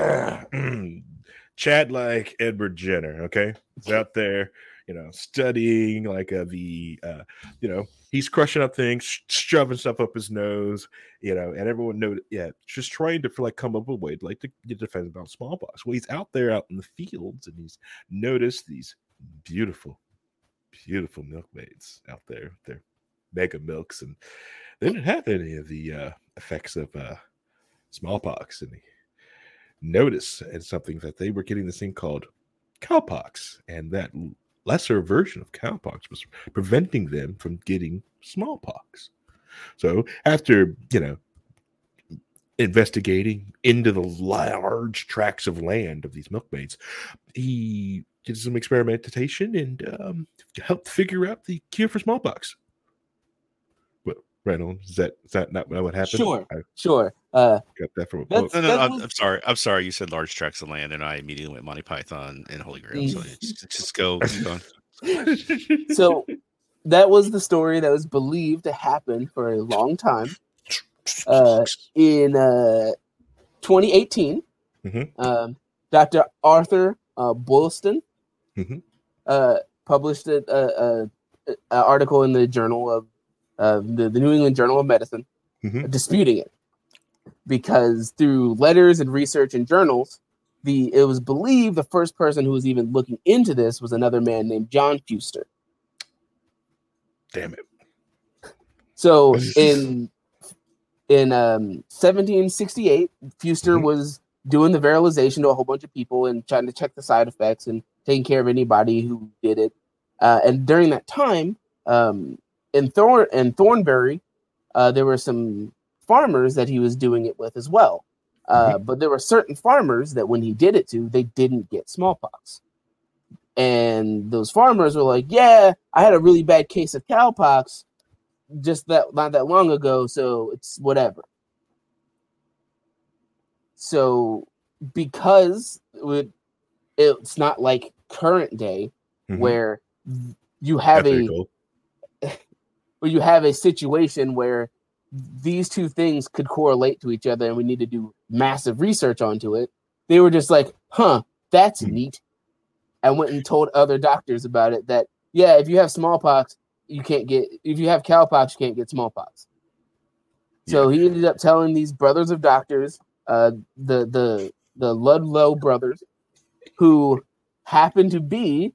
Chad like Edward Jenner, okay, he's out there, you know, studying like uh, the, uh, you know, he's crushing up things, sh- shoving stuff up his nose, you know, and everyone know, yeah, just trying to like come up with a way to like to get defended about smallpox. Well, he's out there out in the fields, and he's noticed these beautiful, beautiful milkmaids out there, their mega milks, and they didn't have any of the uh, effects of uh, smallpox, and he noticed and something that they were getting this thing called cowpox, and that l- lesser version of cowpox was preventing them from getting smallpox. So after, you know, investigating into the large tracts of land of these milkmaids, he did some experimentation and um, helped figure out the cure for smallpox. Well, right on. Is that is that not what happened? Sure. I Sure. Uh, got that from a That's- book. No, no, That I'm, was- I'm sorry. I'm sorry. You said large tracts of land, and I immediately went Monty Python and Holy Grail. So just, just go. Keep on. so that was the story that was believed to happen for a long time. Uh, in uh, twenty eighteen, Mhm. um, Doctor Arthur uh, Boylston Mhm. uh, published an a, a, a article in the journal of uh, the, the New England Journal of Medicine Mhm. disputing it because through letters and research and journals, the it was believed the first person who was even looking into this was another man named John Fuster. Damn it. So in in um, seventeen sixty-eight, Fuster Mhm. was doing the virilization to a whole bunch of people and trying to check the side effects and taking care of anybody who did it. Uh, and during that time, um, in Thorn in Thornbury, uh, there were some farmers that he was doing it with as well. Uh, mm-hmm. But there were certain farmers that when he did it to, they didn't get smallpox. And those farmers were like, yeah, I had a really bad case of cowpox just that not that long ago, so it's whatever. So because it, it's not like current day mm-hmm. where you have Ethical. a where you have a situation where these two things could correlate to each other and we need to do massive research onto it. They were just like, huh, that's mm-hmm. neat. I went and told other doctors about it that, yeah, if you have smallpox, you can't get, if you have cowpox, you can't get smallpox. So yeah. he ended up telling these brothers of doctors, uh, the, the, the Ludlow brothers, who happened to be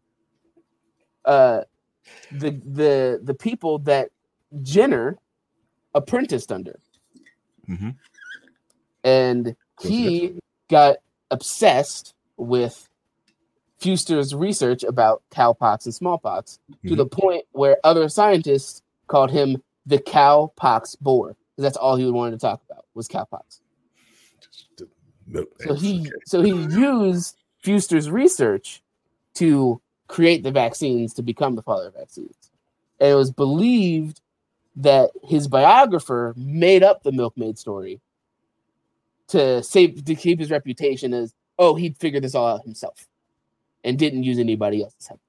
uh, the, the, the people that Jenner apprenticed under. Mm-hmm. And he got obsessed with Fuster's research about cowpox and smallpox mm-hmm. to the point where other scientists called him the cowpox boar. That's all he wanted to talk about was cowpox. No, so he okay. so he used Fuster's research to create the vaccines to become the father of vaccines. And it was believed that his biographer made up the milkmaid story to save to keep his reputation as, oh, he'd figured this all out himself and didn't use anybody else's help.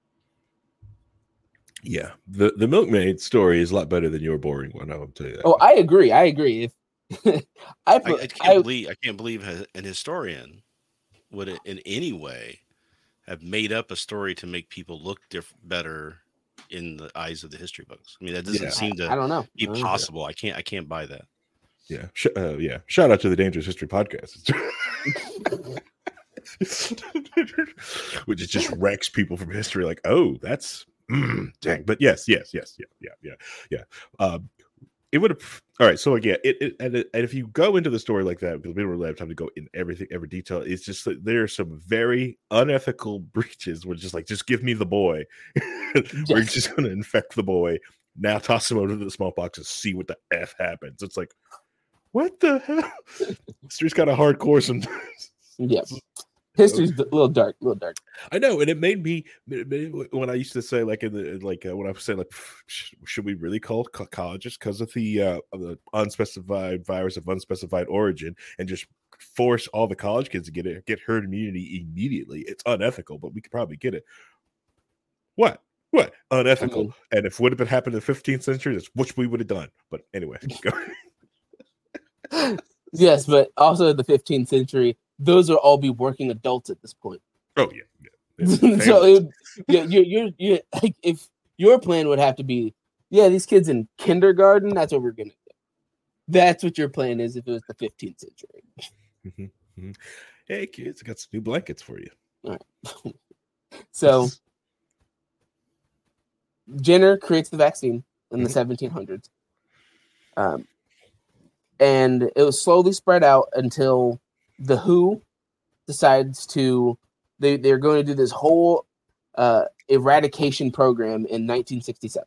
Yeah, the, the milkmaid story is a lot better than your boring one. I will tell you that. Oh, I agree. I agree. If I, I, I can't I, believe I can't believe an historian would in any way have made up a story to make people look diff- better in the eyes of the history books. I mean, that doesn't yeah. seem to I, I don't know. be I don't possible. know. I can't. I can't buy that. Yeah, Sh- uh, yeah. Shout out to the Dangerous History Podcast, which just wrecks people from history. Like, oh, that's mm, dang. But yes, yes, yes, yeah, yeah, yeah, yeah. Um, it would have. All right. So again, it, it and, it and if you go into the story like that, because we don't really have time to go in everything, every detail. It's just that there are some very unethical breaches. Where just like, just give me the boy. Yes. We're just going to infect the boy. Now toss him over to the smallpox and see what the f happens. It's like, what the hell? History's kind of hardcore sometimes. Yes. History's a little dark, a little dark. I know, and it made me when I used to say, like in the like uh, when I was saying, like, should we really call colleges because of the uh, of the unspecified virus of unspecified origin, and just force all the college kids to get it, get herd immunity immediately? It's unethical, but we could probably get it. What? What? Unethical? I mean, and if it would have been happened in the fifteenth century, that's what we would have done. But anyway, go. Yes, but also in the fifteenth century, those will all be working adults at this point. Oh yeah, yeah. So it, yeah, you you you like if your plan would have to be, yeah, these kids in kindergarten, that's what we're gonna do. That's what your plan is if it was the fifteenth century. Mm-hmm, mm-hmm. Hey kids, I got some new blankets for you. All right. So Jenner creates the vaccine in the mm-hmm. seventeen hundreds. Um, and it was slowly spread out until the W H O decides to, they, they're going to do this whole uh, eradication program in nineteen sixty-seven.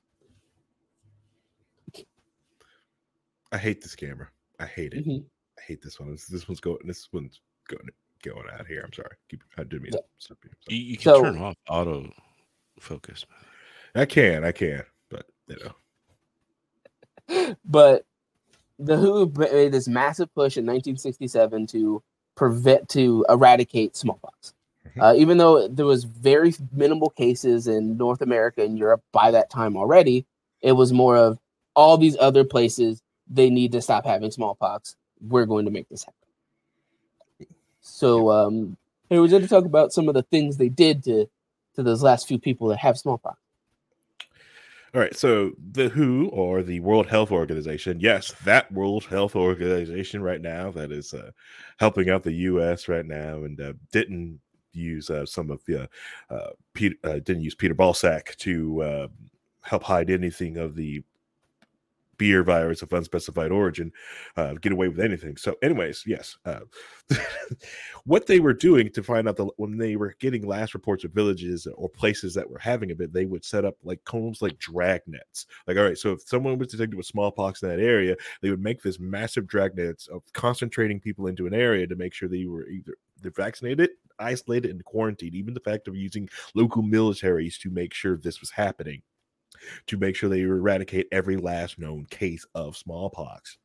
I hate this camera. I hate it. Mm-hmm. I hate this one. This, this one's going. This one's going going out here. I'm sorry. Keep. I didn't mean. Yeah. To you, you can so, turn off auto focus. I can. I can. But you know. But the W H O made this massive push in nineteen sixty-seven to prevent to eradicate smallpox. Mm-hmm. Uh, even though there was very minimal cases in North America and Europe by that time already, it was more of all these other places. They need to stop having smallpox. We're going to make this happen. So um, here we're going to talk about some of the things they did to to those last few people that have smallpox. All right, so the W H O, or the World Health Organization, yes, that World Health Organization right now that is uh, helping out the U S right now, and uh, didn't use uh, some of the uh, uh, Peter, uh, didn't use Peter Balsack to uh, help hide anything of the beer virus of unspecified origin, uh, get away with anything. So, anyways, yes, uh, what they were doing to find out the when they were getting last reports of villages or places that were having a bit, they would set up like combs like drag nets. Like, all right, so if someone was detected with smallpox in that area, they would make this massive drag nets of concentrating people into an area to make sure they were either they're vaccinated, isolated, and quarantined. Even the fact of using local militaries to make sure this was happening, to make sure they eradicate every last known case of smallpox.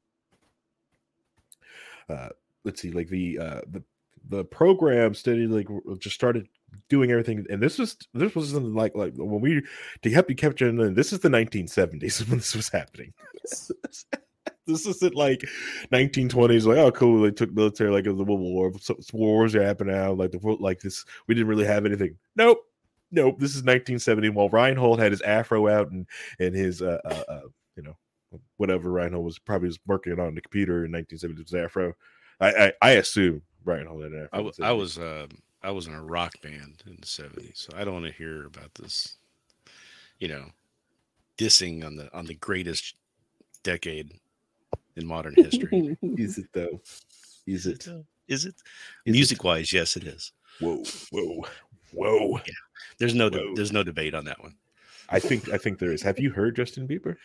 Uh, let's see, like the uh, the the program study like just started doing everything, and this was this was like like when we to help you capture. And this is the nineteen seventies when this was happening. This isn't like nineteen twenties, like, oh, cool, they took military, like, of the World War, so, wars are happening now, like, the like this, we didn't really have anything. Nope, nope, this is nineteen seventy, while Reinhold had his afro out and, and his, uh, uh, uh, you know, whatever Reinhold was probably was working on the computer in nineteen seventy was afro. I, I, I assume Reinhold had an afro. I, w- I was, uh, I was in a rock band in the seventies, so I don't want to hear about this, you know, dissing on the, on the greatest decade in modern history. Is it though? Is it? Is it? Is Music it? wise, yes, it is. Whoa, whoa, whoa! Yeah, there's no, Whoa. there's no debate on that one. I think, I think there is. Have you heard Justin Bieber?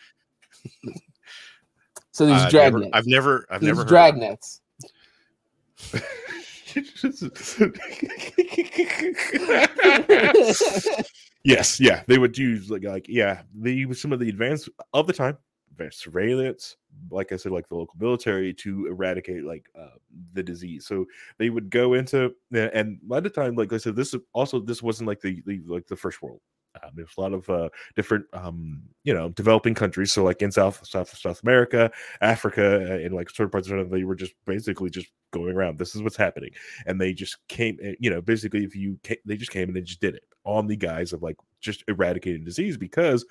So there's I've drag never, nets. I've never, I've There's never drag heard nets. Yes, yeah, they would use like like yeah, they use some of the advanced of the time, advanced surveillance, like I said, like the local military to eradicate like uh, the disease. So they would go into and by the time, like I said, this also this wasn't like the, the like the first world. Um, there's a lot of uh, different, um, you know, developing countries. So, like in South, South, South America, Africa, uh, and like certain parts of it, they were just basically just going around. This is what's happening, and they just came. You know, basically, if you came, they just came and they just did it on the guise of like just eradicating disease because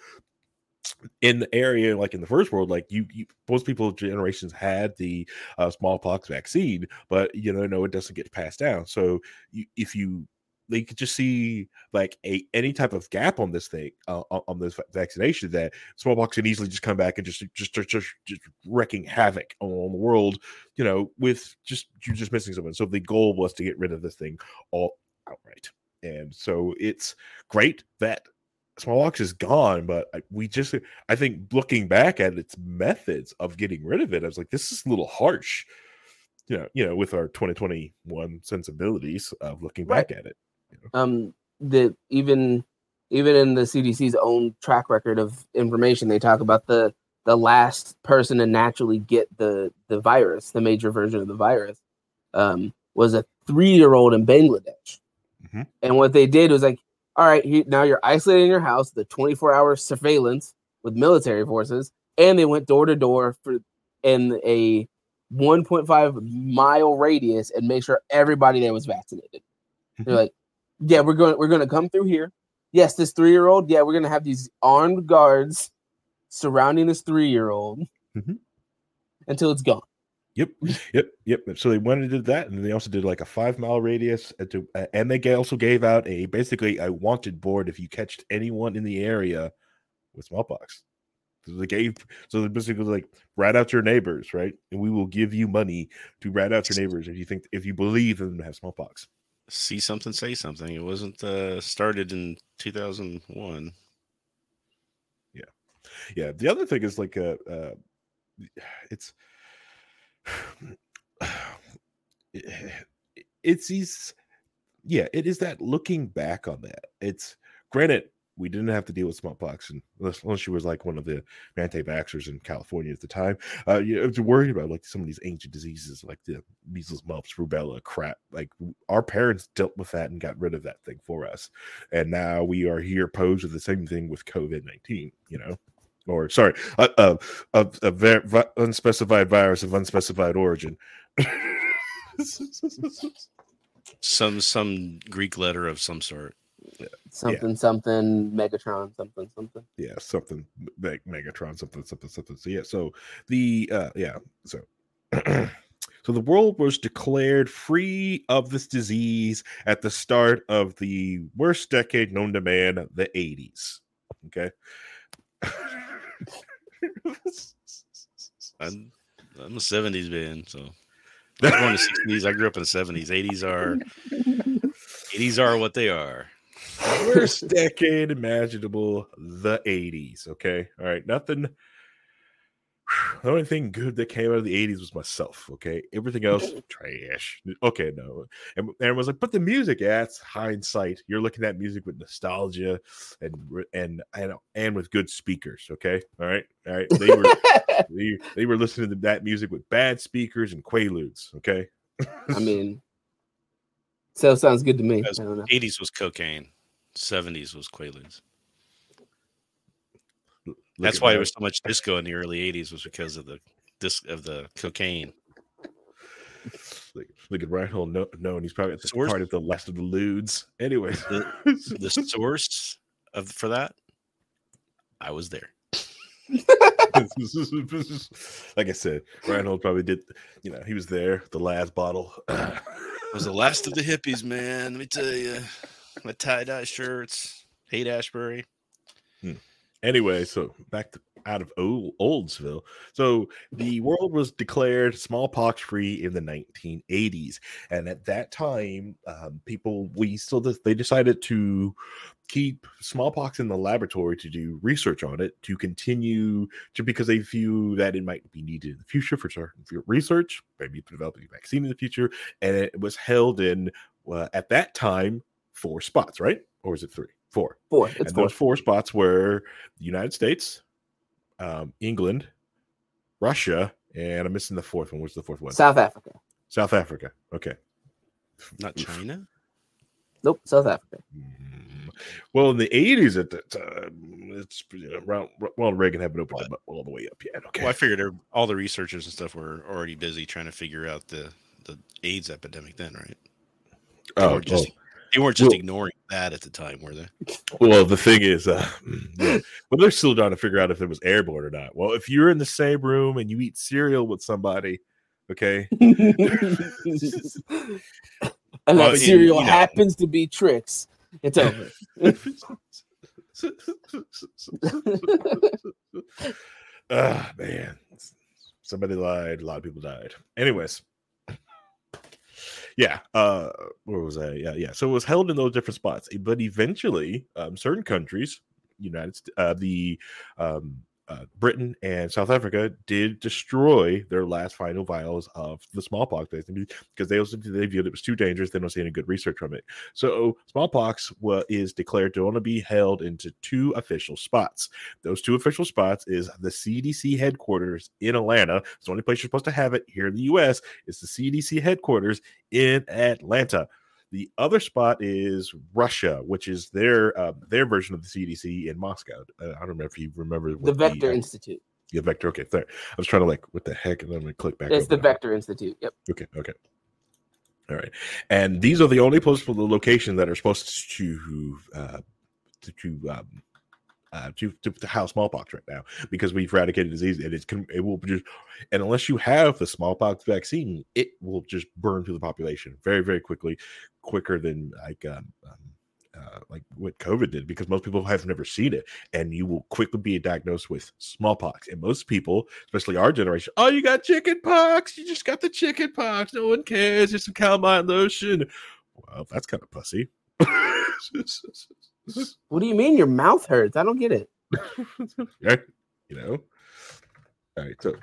in the area, like in the first world, like you, you most people generations had the uh, smallpox vaccine, but you know, no, it doesn't get passed down. So, you, if you they could just see like a any type of gap on this thing uh, on this vaccination that smallpox can easily just come back and just just just, just, just wrecking havoc on the world, you know, with just you just missing someone. So the goal was to get rid of this thing all outright, and so it's great that smallpox is gone. But we just I think looking back at its methods of getting rid of it, I was like, this is a little harsh, you know, you know, with our twenty twenty-one sensibilities of looking back Right. at it. You know? Um, the even even in the C D C's own track record of information, they talk about the the last person to naturally get the the virus, the major version of the virus, um, was a three year old in Bangladesh. Mm-hmm. And what they did was like, all right, he, now you're isolated in your house, the twenty-four hour surveillance with military forces, and they went door to door for in a one point five mile radius and make sure everybody there was vaccinated. They're like, yeah, we're going we're going to come through here. Yes, this three-year-old, yeah, we're going to have these armed guards surrounding this three-year-old mm-hmm. until it's gone. Yep, yep, yep. So they went and did that, and they also did like a five-mile radius, to, uh, and they also gave out a basically a wanted board if you catched anyone in the area with smallpox. So they gave, so they basically like rat out your neighbors, right? And we will give you money to rat out your neighbors if you think if you believe them to have smallpox. See something, say something. It wasn't uh, started in two thousand one. Yeah, yeah. The other thing is like, uh, uh it's, it's these, yeah. It is that looking back on that. It's granted we didn't have to deal with smallpox, and unless, unless she was like one of the anti-vaxxers in California at the time, uh, you have to worry about like some of these ancient diseases like the measles, mumps, rubella, crap. Like our parents dealt with that and got rid of that thing for us, and now we are here posed with the same thing with COVID nineteen. You know, or sorry, a, a, a, a ver- unspecified virus of unspecified origin. some some Greek letter of some sort. Something, yeah. something, Megatron, something, something. Yeah, something, Meg- Megatron, something, something, something. So yeah, so the uh, yeah, so so the world was declared free of this disease at the start of the worst decade known to man, the eighties. Okay. I'm, I'm a seventies man, so I was born in the sixties. I grew up in the seventies. eighties are eighties are what they are. Worst decade imaginable, the eighties. Okay, all right, nothing. The only thing good that came out of the eighties was myself. Okay, everything else trash. Okay, no, and everyone's like, but the music. Yeah, it's hindsight. You're looking at music with nostalgia and and and and with good speakers. Okay, all right, all right. They were they, they were listening to that music with bad speakers and quaaludes. Okay, I mean, so sounds good to me. Because I don't know. eighties was cocaine, seventies was quaaludes. Look That's at why that. there was so much disco in the early eighties, was because of the disc of the cocaine. Look, look at Reinhold. No, no, and he's probably at the Source- part of the last of the lewds. Anyway, The source of for that, I was there. like I said, Reinhold probably did. You know, he was there. The last bottle. It was the last of the hippies, man. Let me tell you, my tie dye shirts, Haight Ashbury. Anyway, so back to out of old, Oldsville. So the world was declared smallpox free in the nineteen eighties, and at that time, um, people we still they decided to keep smallpox in the laboratory to do research on it to continue to because they view that it might be needed in the future for certain research, maybe developing a vaccine in the future, and it was held in uh, at that time four spots, right? Or is it three? Four. Four. It's And four. those four spots were the United States, um, England, Russia, and I'm missing the fourth one. What's the fourth one? South Africa. South Africa. Okay. Not China. Nope. South Africa. Mm. Well, in the eighties at that time, it's around. Well, Reagan hadn't opened it up all the way up yet. Okay. Well, I figured there- all the researchers and stuff were already busy trying to figure out the, the AIDS epidemic then, right? They oh, weren't just, oh. they weren't just Well- ignoring that at the time, were they? Well, the thing is, uh, yeah, well, they're still trying to figure out if it was airborne or not. Well, if you're in the same room and you eat cereal with somebody, okay. And Well, that in- cereal you know. happens to be Trix. It's over. Ah, man. Somebody lied. A lot of people died. Anyways. Yeah. Uh, where was I? Yeah, yeah. So it was held in those different spots. But eventually, um, certain countries, United States, uh, the um, uh, Britain and South Africa did destroy their last final vials of the smallpox vaccine because they also they viewed it was too dangerous. They don't see any good research from it. So smallpox wa- is declared to only be held into two official spots. Those two official spots is the C D C headquarters in Atlanta. It's the only place you're supposed to have it here in the U S. It's the C D C headquarters in Atlanta. The other spot is Russia, which is their uh, their version of the C D C in Moscow. Uh, I don't remember if you remember The what Vector uh, Institute. yeah, Vector. Okay, there. I was trying to like, what the heck, and then we click back. It's the over. Vector Institute. Yep. Okay, okay. All right, and these are the only places for the location that are supposed to uh, to to, um, uh, to to to house smallpox right now because we've eradicated disease and it's it will just and unless you have the smallpox vaccine, it will just burn through the population very very quickly, quicker than like um, um uh, like what COVID did because most people have never seen it and you will quickly be diagnosed with smallpox and most people, especially our generation, oh you got chicken pox, you just got the chicken pox, no one cares, there's some calamine lotion. Well, that's kind of pussy. What do you mean your mouth hurts? I don't get it. Yeah, you know. All right, so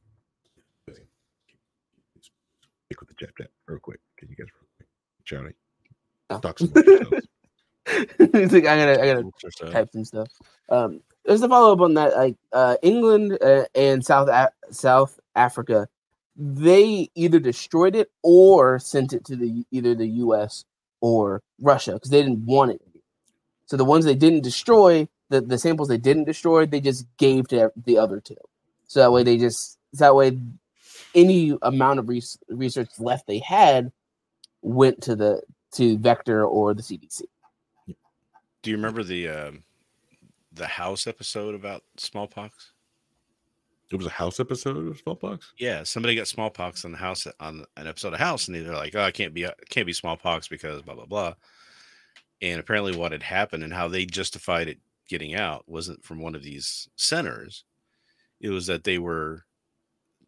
stick with the chat chat real quick. Can you guys real quick? Johnny, Oh. talk some more yourselves. It's like I gotta, I gotta So, type some stuff. Um, there's a follow up on that. Like uh, England uh, and South A- South Africa, they either destroyed it or sent it to the either the U S or Russia because they didn't want it. So the ones they didn't destroy, the, the samples they didn't destroy, they just gave to the other two. So that way they just that way any amount of res- research left they had went to the to Vector or the C D C. do you remember the um, the House episode about smallpox? It was a house episode of smallpox. Yeah, somebody got smallpox on the house on an episode of House, and they're like, "Oh, I can't be, can't be smallpox because blah blah blah." And apparently, what had happened and how they justified it getting out wasn't from one of these centers. It was that they were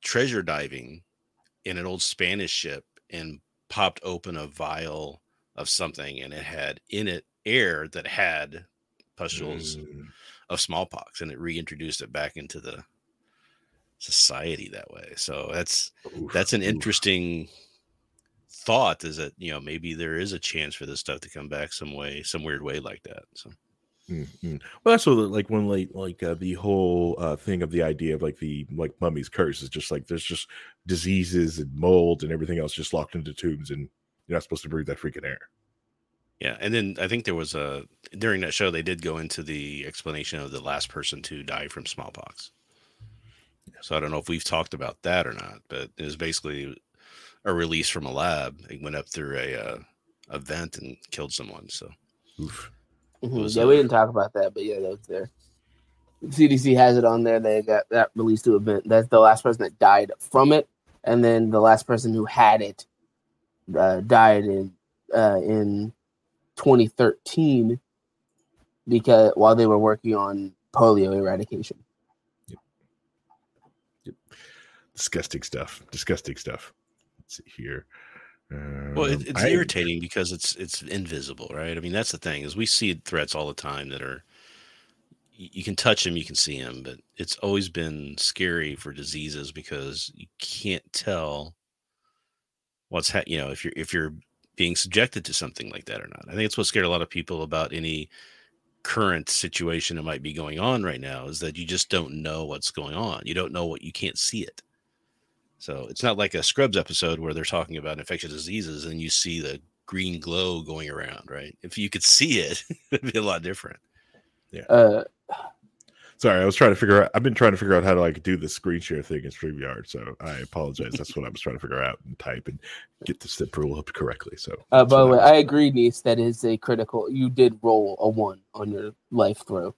treasure diving in an old Spanish ship and popped open a vial of something, and it had in it air that had pustules Mm. of smallpox, and it reintroduced it back into the society that way. So that's Oof, that's an oof. interesting thought, is that, you know, maybe there is a chance for this stuff to come back some way, some weird way like that. So Mm-hmm. Well, that's what, like when like like uh, the whole uh, thing of the idea of like the like mummy's curse is just like there's just diseases and mold and everything else just locked into tombs, and you're not supposed to breathe that freaking air. yeah, and then I think there was a during that show they did go into the explanation of the last person to die from smallpox. So I don't know if we've talked about that or not, but it was basically a release from a lab. It went up through a uh, a vent and killed someone. So Oof. Mhm. was, Yeah, uh, we didn't talk about that, but yeah, that was there. C D C has it on there. They got that released to event. That's the last person that died from it, and then the last person who had it uh, died in uh, in twenty thirteen because while they were working on polio eradication. Disgusting stuff. Disgusting stuff. Let's see here. Um, well, it, it's I- irritating because it's it's invisible, right? I mean, that's the thing, is we see threats all the time that are y- you can touch them, you can see them, but it's always been scary for diseases because you can't tell what's ha- you know, if you're if you're being subjected to something like that or not. I think it's what scared a lot of people about any current situation that might be going on right now, is that you just don't know what's going on. You don't know what, you can't see it. So it's not like a Scrubs episode where they're talking about infectious diseases and you see the green glow going around, right? If you could see it, it'd be a lot different. Uh, Sorry, I was trying to figure out. I've been trying to figure out how to like do the screen share thing in StreamYard, so I apologize. That's what I was trying to figure out and type and get the step rule up correctly. So, uh, that's by the what way, was- I agree, Niece. That is a critical. You did roll a one on your life throw.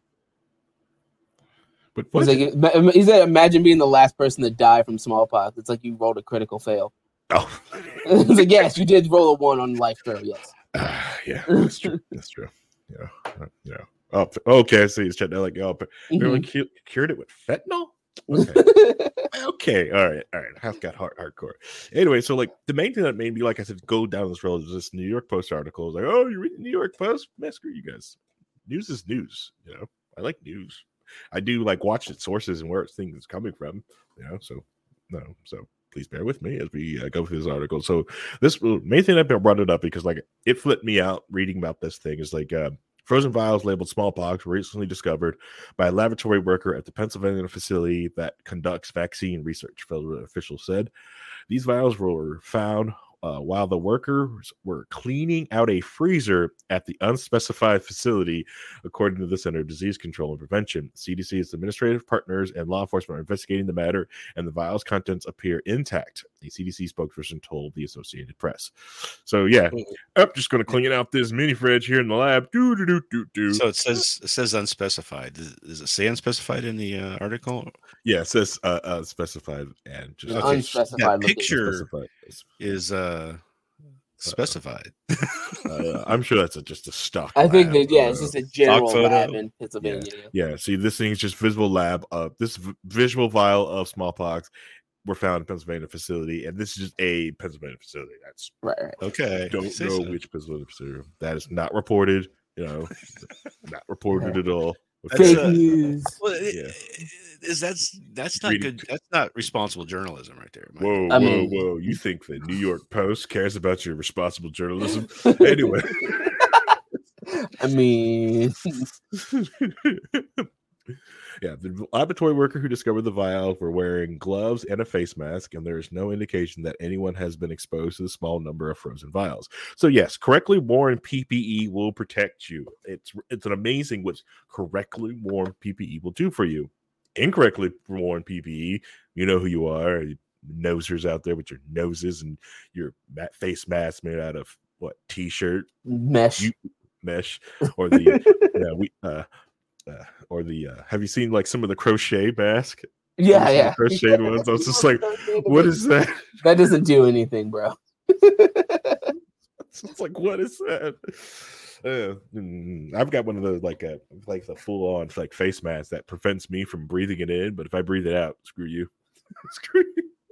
but He's what? like, ima- he said, imagine being the last person to die from smallpox. It's like you rolled a critical fail. Oh, It's like, yes, you did roll a one on life throw. Yes. Ah, yeah, that's true. That's true. Yeah, uh, yeah. Oh, okay. I see. He's chatting like, oh, but they Mhm. like cu- cured it with fentanyl. Okay. Okay, all right, all right. I've got hard, hardcore. Anyway, so like the main thing that made me, like I said, go down this road is this New York Post article. It's like, oh, you read the New York Post? Man, screw you guys. News is news. You know, I like news. I do like watch its sources and where its thing is coming from. You know, so no, so please bear with me as we uh, go through this article. So this main thing I brought it up because like it flipped me out reading about this thing is like. Uh, Frozen vials labeled smallpox were recently discovered by a laboratory worker at the Pennsylvania facility that conducts vaccine research, federal officials said. These vials were found uh, while the workers were cleaning out a freezer at the unspecified facility, according to the Center of Disease Control and Prevention. C D C's administrative partners and law enforcement are investigating the matter, and the vial's contents appear intact, a C D C spokesperson told the Associated Press. So, yeah, I'm just going to clean out this mini fridge here in the lab. Do, do, do, do, do. So it says it says unspecified. Does, does it say unspecified in the uh, article? Yeah, it says uh, uh, specified and just Okay, Unspecified that looking. picture specified. is uh specified. Uh, I'm sure that's a, just a stock. I think lab that, yeah, it's photo. just a general photo. lab in Pennsylvania. Yeah. Yeah, see, this thing is just visible lab. Uh, this v- visual vial of smallpox were found in Pennsylvania facility, and this is just a Pennsylvania facility. That's Right, right. Okay. don't Say know so. which Pennsylvania facility. That is not reported. You know, not reported at all. That's, Fake uh, news. Well, it- Yeah. is that's that's not Reading- good. That's not responsible journalism, right there. Mike. Whoa, I whoa, mean- whoa! You think the New York Post cares about your responsible journalism? Anyway. I mean, Yeah, the laboratory worker who discovered the vial were wearing gloves and a face mask, and there is no indication that anyone has been exposed to the small number of frozen vials. So, yes, correctly worn P P E will protect you. It's it's an amazing what correctly worn P P E will do for you. Incorrectly worn P P E, you know who you are, you nosers out there with your noses and your ma- face mask made out of what t-shirt mesh. you mesh or the yeah, we uh Uh, or the uh, have you seen like some of the crochet mask? yeah, Some of the yeah. crocheted ones. I was just like, what is that? That doesn't do anything, bro. It's just like, what is that? Uh, mm, I've got one of those like a like the full on like face mask that prevents me from breathing it in, but if I breathe it out, screw you. Screw you.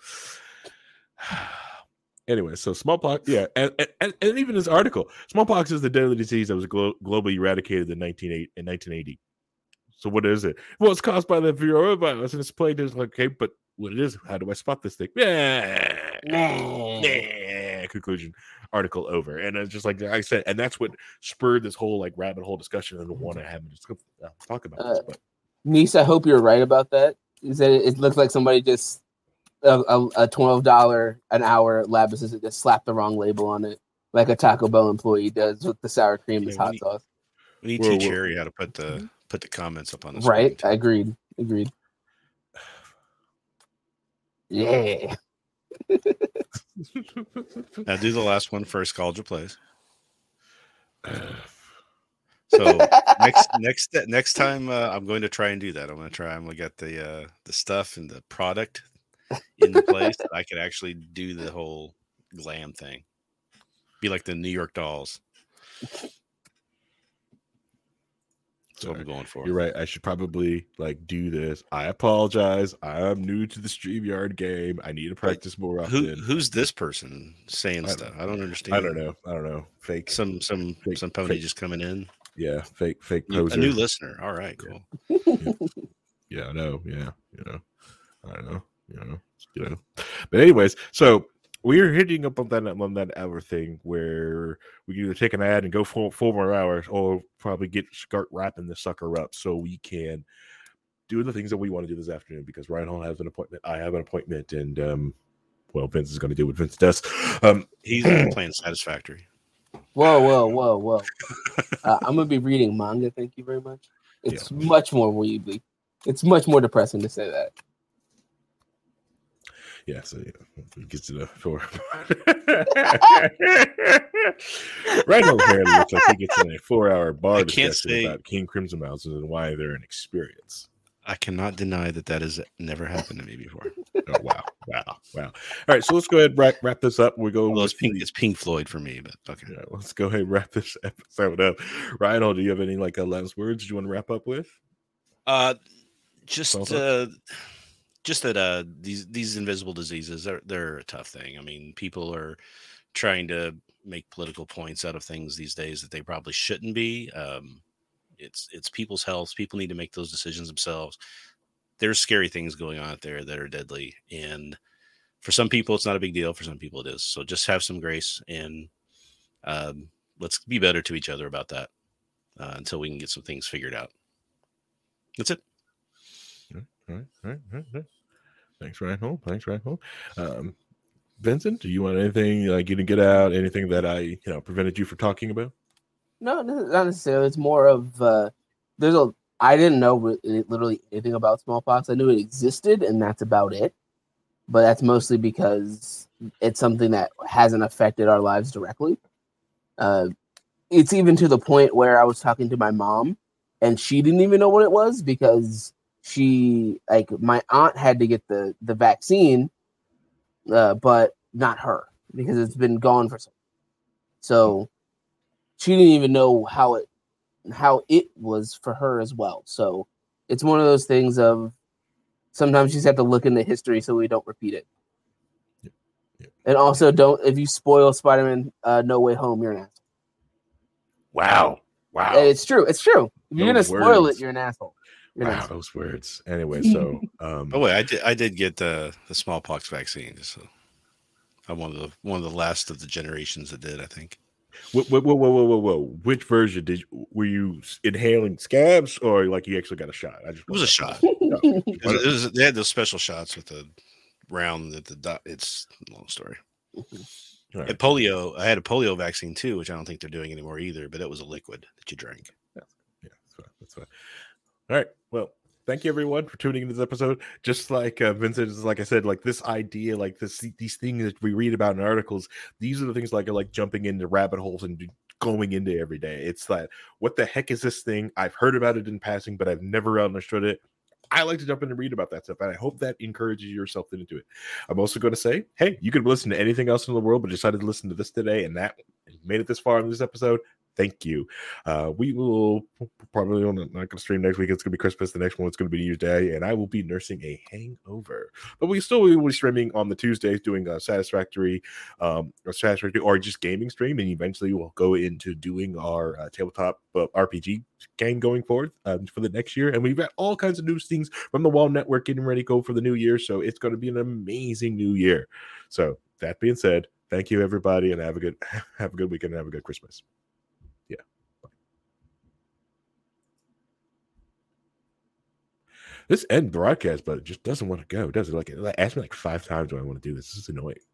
Anyway, so smallpox, yeah, and, and, and even this article, smallpox is the deadly disease that was glo- globally eradicated in nineteen eighty. So what is it? Well, it's caused by the Varroa virus, and it's played as like, okay, but what it is? How do I spot this thing? Yeah, nah. Conclusion. Article over, and it's just like I said, and that's what spurred this whole like rabbit hole discussion and want to have just uh, talk about uh, this. But Niece, I hope you're right about that. Is that it, it looks like somebody just a, a, a twelve dollar an hour lab assistant just slapped the wrong label on it, like a Taco Bell employee does with the sour cream as Yeah, we hot need- sauce. We need to Whoa, teach whoa. Harry how to put the put the comments up on the Right? screen. I agreed. Agreed. Yeah. Now do the last one first. Cauldra plays. So next next next time uh, I'm going to try and do that. I'm going to try. I'm going to get the uh, the stuff and the product in the place that I could actually do the whole glam thing. Be like the New York Dolls. That's what I'm going for. You're right. I should probably like do this. I apologize. I'm new to the StreamYard game. I need to practice more often. Who who's this person saying I stuff? don't- I don't understand. I don't know. I don't know. Fake. Some some Fake- some pony fake. just coming in. Yeah. Fake. Fake New- poser. A new listener. All right, cool. Yeah, I know. Yeah, you know, I don't know. You know, you know. But anyways, so we're hitting up on that on that hour thing where we can either take an ad and go for four more hours, or probably get start wrapping the sucker up so we can do the things that we want to do this afternoon. Because Ryan Hall has an appointment, I have an appointment, and um, well, Vince is going to do what Vince does. Um, He's playing Satisfactory. Whoa, whoa, whoa, whoa. uh, I'm going to be reading manga. Thank you very much. It's yeah. much more weebly. It's much more depressing to say that. Yeah, so yeah, he gets to the four. Right now, apparently, looks like he gets in a four-hour bar I discussion can't say, about King Crimson Mountains and why they're an experience. I cannot deny that that has never happened to me before. Oh wow, wow, wow! All right, so let's go ahead and wrap, wrap this up. We go. Well, it's Pink, it's Pink Floyd for me, but okay. Yeah, let's go ahead and wrap this episode up. Ryan, do you have any like uh, last words you want to wrap up with? Uh, just uh, just that uh, these these invisible diseases are they're a tough thing. I mean, people are trying to make political points out of things these days that they probably shouldn't be. Um, it's it's people's health. People need to make those decisions themselves. There's scary things going on out there that are deadly, and for some people it's not a big deal. For some people it is. So just have some grace and um, let's be better to each other about that uh, until we can get some things figured out. That's it. All right, all right, all right, all right. Thanks, Ryan Hole. Thanks, Ryan Hole. Um, Vincent, do you want anything like you to get out? Anything that I, you know, prevented you from talking about? No, not necessarily. It's more of uh, there's a. I didn't know literally anything about smallpox. I knew it existed, and that's about it. But that's mostly because it's something that hasn't affected our lives directly. Uh, it's even to the point where I was talking to my mom, and she didn't even know what it was because she, like, my aunt had to get the the vaccine, uh, but not her because it's been gone for so. So she didn't even know how it how it was for her as well. So it's one of those things of sometimes you just have to look into history so we don't repeat it. Yep. Yep. And also don't, if you spoil Spider-Man uh, No Way Home, you're an asshole. Wow. Wow. And it's true. It's true. If you're going to spoil words. it, you're an asshole. You're an wow, asshole. those words. Anyway, so um oh wait, I did I did get the the smallpox vaccine. So I'm one of the one of the last of the generations that did, I think. Whoa, whoa, whoa, whoa, whoa, whoa! Which version did you, were you inhaling scabs, or like you actually got a shot? I just It was a shot. No. It was, it was, they had those special shots with the round that the dot. It's a long story. Right. And polio, I had a polio vaccine too, which I don't think they're doing anymore either. But it was a liquid that you drank. Yeah, yeah, that's fine. That's fine. All right. Well, thank you everyone for tuning into this episode. Just like uh, Vincent, like I said, like this idea, like this, these things that we read about in articles. These are the things like like jumping into rabbit holes and going into every day. It's like, what the heck is this thing? I've heard about it in passing, but I've never understood it. I like to jump in and read about that stuff, and I hope that encourages yourself into it. I'm also going to say, hey, you could listen to anything else in the world, but decided to listen to this today, and that made it this far in this episode. thank you. Uh, we will probably on, not going to stream next week. It's going to be Christmas. The next one it's going to be New Year's Day, and I will be nursing a hangover. But we still will be streaming on the Tuesdays, doing a satisfactory, um, or satisfactory, or just gaming stream, and eventually we'll go into doing our uh, tabletop uh, R P G game going forward um, for the next year. And we've got all kinds of new things from the Wall Network getting ready to go for the new year. So it's going to be an amazing new year. So that being said, thank you everybody, and have a good have a good weekend and have a good Christmas. Yeah. This end broadcast, but it just doesn't want to go, does it? Like, it asked me like five times when I want to do this. This is annoying.